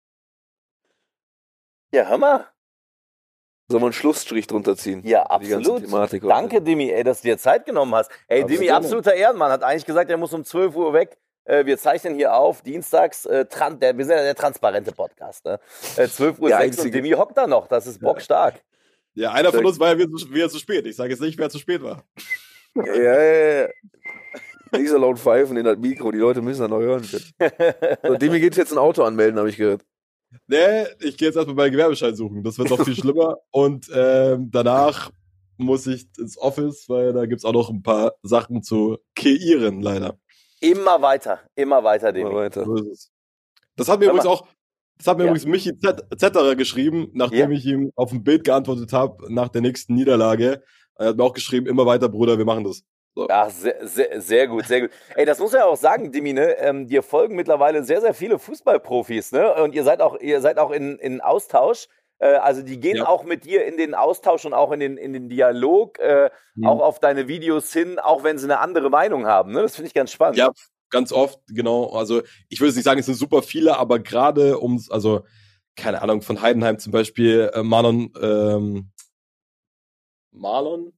Speaker 4: Ja, hör mal.
Speaker 3: Sollen wir einen Schlussstrich drunter ziehen?
Speaker 4: Ja,
Speaker 3: Die ganze
Speaker 4: absolut.
Speaker 3: Thematik heute.
Speaker 4: Danke, Dimi, ey, dass du dir Zeit genommen hast. Ey,
Speaker 3: Absolut.
Speaker 4: Dimi, absoluter Ehrenmann, hat eigentlich gesagt, er muss um zwölf Uhr weg. Äh, wir zeichnen hier auf, dienstags, äh, tran- der, wir sind ja der transparente Podcast, ne? Äh, zwölf Uhr
Speaker 3: Der
Speaker 4: sechs und
Speaker 3: einzige.
Speaker 4: Dimi hockt da noch, das ist bockstark.
Speaker 5: Ja, einer von uns war ja wieder zu, wieder zu spät. Ich sage jetzt nicht, wer zu spät war.
Speaker 3: Ja, ja, ja. Nicht so laut pfeifen in das Mikro, die Leute müssen das noch hören können. So, Demi geht jetzt ein Auto anmelden, habe ich gehört.
Speaker 5: Nee, ich gehe jetzt erstmal meinen Gewerbeschein suchen. Das wird noch viel schlimmer. Und ähm, danach muss ich ins Office, weil da gibt's auch noch ein paar Sachen zu kreieren, leider.
Speaker 4: Immer weiter, immer weiter, Demi.
Speaker 3: Mal weiter.
Speaker 5: So ist es. Das hat mir
Speaker 4: Hör
Speaker 5: übrigens
Speaker 4: mal.
Speaker 5: auch, das hat mir
Speaker 4: Ja.
Speaker 5: übrigens Michi Z- Zetterer geschrieben, nachdem
Speaker 4: Ja.
Speaker 5: ich ihm auf ein Bild geantwortet habe, nach der nächsten Niederlage. Er hat mir auch geschrieben, immer weiter, Bruder, wir machen das. So.
Speaker 4: Ach, sehr, sehr, sehr gut, sehr gut. Ey, das muss man ja auch sagen, Dimi, ne? Ähm, dir folgen mittlerweile sehr, sehr viele Fußballprofis, ne? Und ihr seid auch, ihr seid auch in, in Austausch. Äh, also die gehen
Speaker 5: Ja.
Speaker 4: auch mit dir in den Austausch und auch in den, in den Dialog, äh,
Speaker 5: Mhm.
Speaker 4: auch auf deine Videos hin, auch wenn sie eine andere Meinung haben, ne? Das finde ich ganz spannend.
Speaker 5: Ja, ganz oft, genau. Also ich würde jetzt nicht sagen, es sind super viele, aber gerade ums, also keine Ahnung, von Heidenheim zum Beispiel äh, Marlon, ähm, Marlon?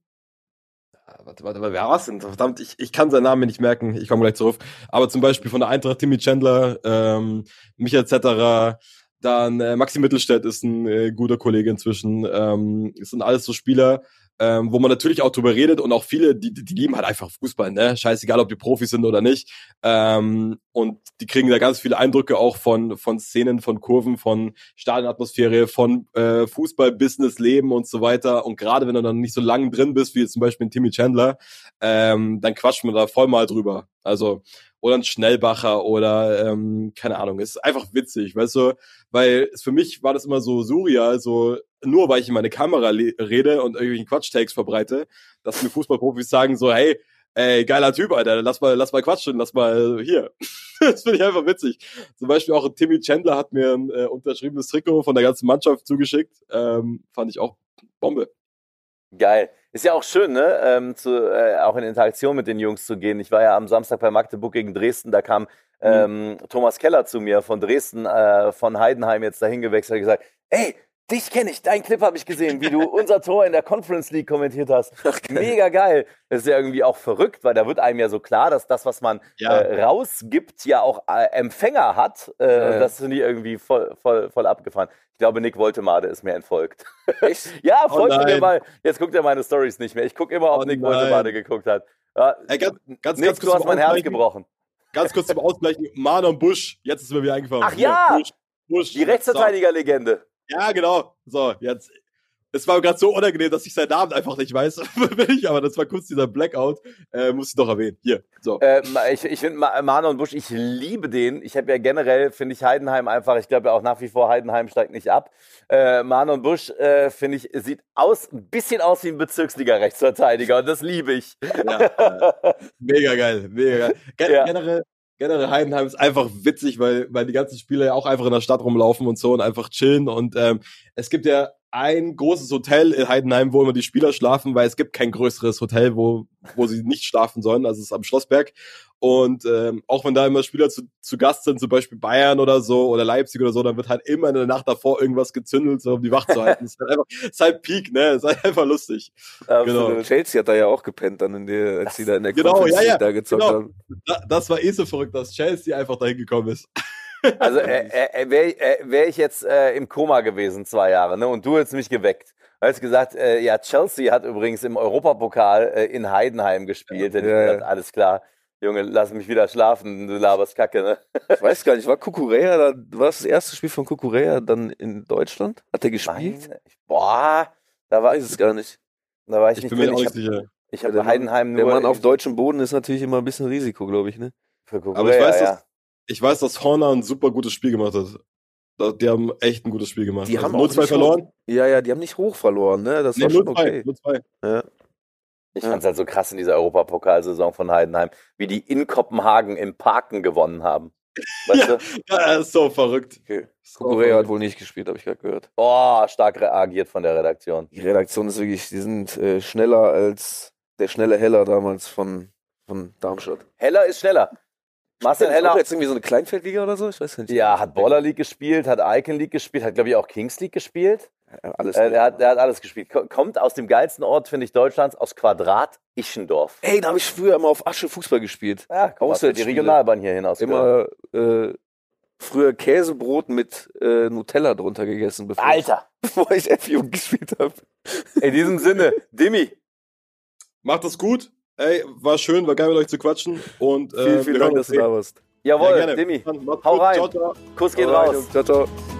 Speaker 5: Warte, warte, warte, wer war's denn? Verdammt, ich, ich kann seinen Namen nicht merken, ich komme gleich zurück. Aber zum Beispiel von der Eintracht Timmy Chandler, ähm, Michael Zetterer, dann äh, Maxi Mittelstädt ist ein äh, guter Kollege inzwischen. Ähm, es sind alles so Spieler, ähm, wo man natürlich auch drüber redet und auch viele, die, die lieben halt einfach Fußball, ne? Scheißegal, ob die Profis sind oder nicht. Ähm, und die kriegen da ganz viele Eindrücke auch von von Szenen, von Kurven, von Stadionatmosphäre, von äh, Fußball, Business, Leben und so weiter. Und gerade wenn du dann nicht so lange drin bist, wie jetzt zum Beispiel in Timmy Chandler, ähm, dann quatscht man da voll mal drüber. Also oder ein Schnellbacher oder ähm, keine Ahnung, ist einfach witzig, weißt du, weil es für mich war das immer so surreal, so nur weil ich in meine Kamera le- rede und irgendwelchen Quatsch-Takes verbreite, dass mir Fußballprofis sagen so, hey, ey, geiler Typ, Alter, lass mal, lass mal quatschen, lass mal hier. Das finde ich einfach witzig. Zum Beispiel auch Timmy Chandler hat mir ein äh, unterschriebenes Trikot von der ganzen Mannschaft zugeschickt, ähm, fand ich auch Bombe.
Speaker 4: Geil. Ist ja auch schön, ne? Ähm, zu, äh, auch in Interaktion mit den Jungs zu gehen. Ich war ja am Samstag bei Magdeburg gegen Dresden, da kam ähm, Thomas Keller zu mir von Dresden, äh, von Heidenheim jetzt dahin gewechselt, hat gesagt, ey, dich kenne ich, deinen Clip habe ich gesehen, wie du unser Tor in der Conference League kommentiert hast. Mega geil. Das ist ja irgendwie auch verrückt, weil da wird einem ja so klar, dass das, was man
Speaker 5: Ja.
Speaker 4: äh, rausgibt, ja auch äh, Empfänger hat. Äh,
Speaker 3: Ja, ja.
Speaker 4: Das finde ich irgendwie voll, voll, voll abgefahren. Ich glaube, Nick Woltemade ist mir entfolgt.
Speaker 3: Echt?
Speaker 4: Ja,
Speaker 5: Oh
Speaker 4: folgt mir
Speaker 5: nein.
Speaker 4: mal. Jetzt guckt er meine Stories nicht mehr. Ich gucke immer, ob
Speaker 5: Oh
Speaker 4: Nick
Speaker 5: nein.
Speaker 4: Woltemade geguckt hat. Ja,
Speaker 5: Ey, ganz, ganz,
Speaker 4: Nick,
Speaker 5: ganz
Speaker 4: du
Speaker 5: kurz
Speaker 4: hast
Speaker 5: zum
Speaker 4: mein Herz
Speaker 5: Ausgleichen.
Speaker 4: gebrochen.
Speaker 5: Ganz kurz zum Ausgleichen. Marlon Busch, jetzt ist mir wieder eingefallen.
Speaker 4: Ach
Speaker 5: Hier,
Speaker 4: ja!
Speaker 5: Busch, Busch.
Speaker 4: Die Rechtsverteidigerlegende.
Speaker 5: So. Ja, genau. So, jetzt. Es war gerade so unangenehm, dass ich seinen Namen einfach nicht weiß. Bin ich, aber das war kurz dieser Blackout. Äh, muss ich doch erwähnen. Hier. So.
Speaker 4: Äh, ich ich finde Ma- Marlon Busch, ich liebe den. Ich habe ja generell, finde ich Heidenheim einfach, ich glaube ja auch nach wie vor, Heidenheim steigt nicht ab. Äh, Marlon Busch, äh, finde ich, sieht aus, ein bisschen aus wie ein Bezirksliga-Rechtsverteidiger und das liebe ich.
Speaker 5: Ja, äh, mega geil. Mega geil. Gen
Speaker 4: Ja.
Speaker 5: Generell. Generell Heidenheim ist einfach witzig, weil, weil die ganzen Spieler ja auch einfach in der Stadt rumlaufen und so und einfach chillen. Und ähm, es gibt ja ein großes Hotel in Heidenheim, wo immer die Spieler schlafen, weil es gibt kein größeres Hotel, wo wo sie nicht schlafen sollen. Also es ist am Schlossberg. Und ähm, auch wenn da immer Spieler zu, zu Gast sind, zum Beispiel Bayern oder so oder Leipzig oder so, dann wird halt immer in der Nacht davor irgendwas gezündelt, so um die wach zu halten. Es ist halt einfach, es ist halt Peak, ne? Es ist halt einfach lustig.
Speaker 4: Absolut.
Speaker 5: Genau.
Speaker 3: Chelsea hat da ja auch gepennt, dann in der, als sie da in der
Speaker 5: Genau,
Speaker 3: Conference
Speaker 5: ja, ja,
Speaker 3: League da gezockt
Speaker 5: genau.
Speaker 3: haben.
Speaker 5: Da, das war eh so verrückt, dass Chelsea einfach dahin gekommen ist.
Speaker 4: Also äh, äh, wäre äh, wär ich jetzt äh, im Koma gewesen zwei Jahre, ne? Und du hättest mich geweckt. Du hast gesagt, äh, ja, Chelsea hat übrigens im Europapokal äh, in Heidenheim gespielt. Hätte ich
Speaker 3: Ja, ja.
Speaker 4: gedacht, alles klar, Junge, lass mich wieder schlafen, du laberst Kacke, ne?
Speaker 3: Ich weiß gar nicht, war Kukurea, da war das, das erste Spiel von Kukurea dann in Deutschland? Hat er gespielt?
Speaker 4: Meine, boah, da war
Speaker 3: Ich weiß es gar nicht.
Speaker 4: da war ich,
Speaker 5: Ich
Speaker 4: nicht
Speaker 5: bin mir
Speaker 4: drin.
Speaker 5: auch
Speaker 4: Ich
Speaker 5: nicht
Speaker 4: habe
Speaker 5: sicher.
Speaker 4: ich hab
Speaker 3: Der
Speaker 4: Heidenheim
Speaker 3: Mann, der
Speaker 4: nur
Speaker 3: Mann auf
Speaker 4: in-
Speaker 3: deutschem Boden ist natürlich immer ein bisschen Risiko, glaube ich, ne?
Speaker 4: für Korea,
Speaker 5: Aber ich weiß,
Speaker 4: ja.
Speaker 5: dass, ich weiß, dass Horner ein super gutes Spiel gemacht hat. Da- Die haben echt ein gutes Spiel gemacht.
Speaker 3: Die
Speaker 5: also
Speaker 3: haben
Speaker 5: null
Speaker 3: auch
Speaker 5: zwei
Speaker 3: nicht
Speaker 5: verloren.
Speaker 3: Hoch, ja, ja, die haben nicht hoch verloren, ne? Das
Speaker 5: Nee,
Speaker 3: war schon
Speaker 5: null zwei.
Speaker 3: okay.
Speaker 5: null zwei.
Speaker 3: Ja.
Speaker 4: Ich
Speaker 3: Ja.
Speaker 4: fand's halt so krass in dieser Europapokalsaison von Heidenheim, wie die in Kopenhagen im Parken gewonnen haben. Weißt du?
Speaker 5: Ja, ist so verrückt.
Speaker 3: Okay.
Speaker 5: So
Speaker 3: Kukurea hat
Speaker 5: verrückt.
Speaker 3: wohl nicht gespielt, habe ich gerade gehört.
Speaker 4: Oh, stark reagiert von der Redaktion.
Speaker 3: Die Redaktion ist wirklich, die sind äh, schneller als der schnelle Heller damals von, von Darmstadt.
Speaker 4: Heller ist schneller. Marcel
Speaker 3: Ist auch
Speaker 4: Heller,
Speaker 3: jetzt irgendwie so eine Kleinfeldliga oder so? Ich weiß nicht.
Speaker 4: ja, hat Baller League gespielt, hat Icon League gespielt, hat glaube ich auch Kings League gespielt.
Speaker 3: Ja, alles.
Speaker 4: Äh, der, hat, der hat alles gespielt. Ko- Kommt aus dem geilsten Ort, finde ich, Deutschlands, aus Quadrat, Ischendorf.
Speaker 3: Ey, da habe ich früher immer auf Asche Fußball gespielt.
Speaker 4: Ja, komm, hast du die
Speaker 3: Auswärtsspiele.
Speaker 4: Regionalbahn hier hinaus.
Speaker 3: Immer äh, früher Käsebrot mit äh, Nutella drunter gegessen, bevor
Speaker 4: Alter!
Speaker 3: ich, bevor ich F-Jugend gespielt habe.
Speaker 4: In diesem Sinne, Dimmi,
Speaker 5: Macht das gut. Ey, war schön, war geil mit euch zu quatschen. Und, äh,
Speaker 3: Vielen, vielen
Speaker 5: wir
Speaker 3: Dank,
Speaker 5: hören
Speaker 3: dass
Speaker 5: uns
Speaker 3: du da warst.
Speaker 4: jawohl,
Speaker 5: Ja, gerne.
Speaker 4: Dimmi,
Speaker 5: Macht's
Speaker 4: hau
Speaker 5: gut.
Speaker 4: rein.
Speaker 5: Ciao, ciao.
Speaker 4: Kuss geht
Speaker 3: Alright,
Speaker 4: raus.
Speaker 3: Ciao, ciao.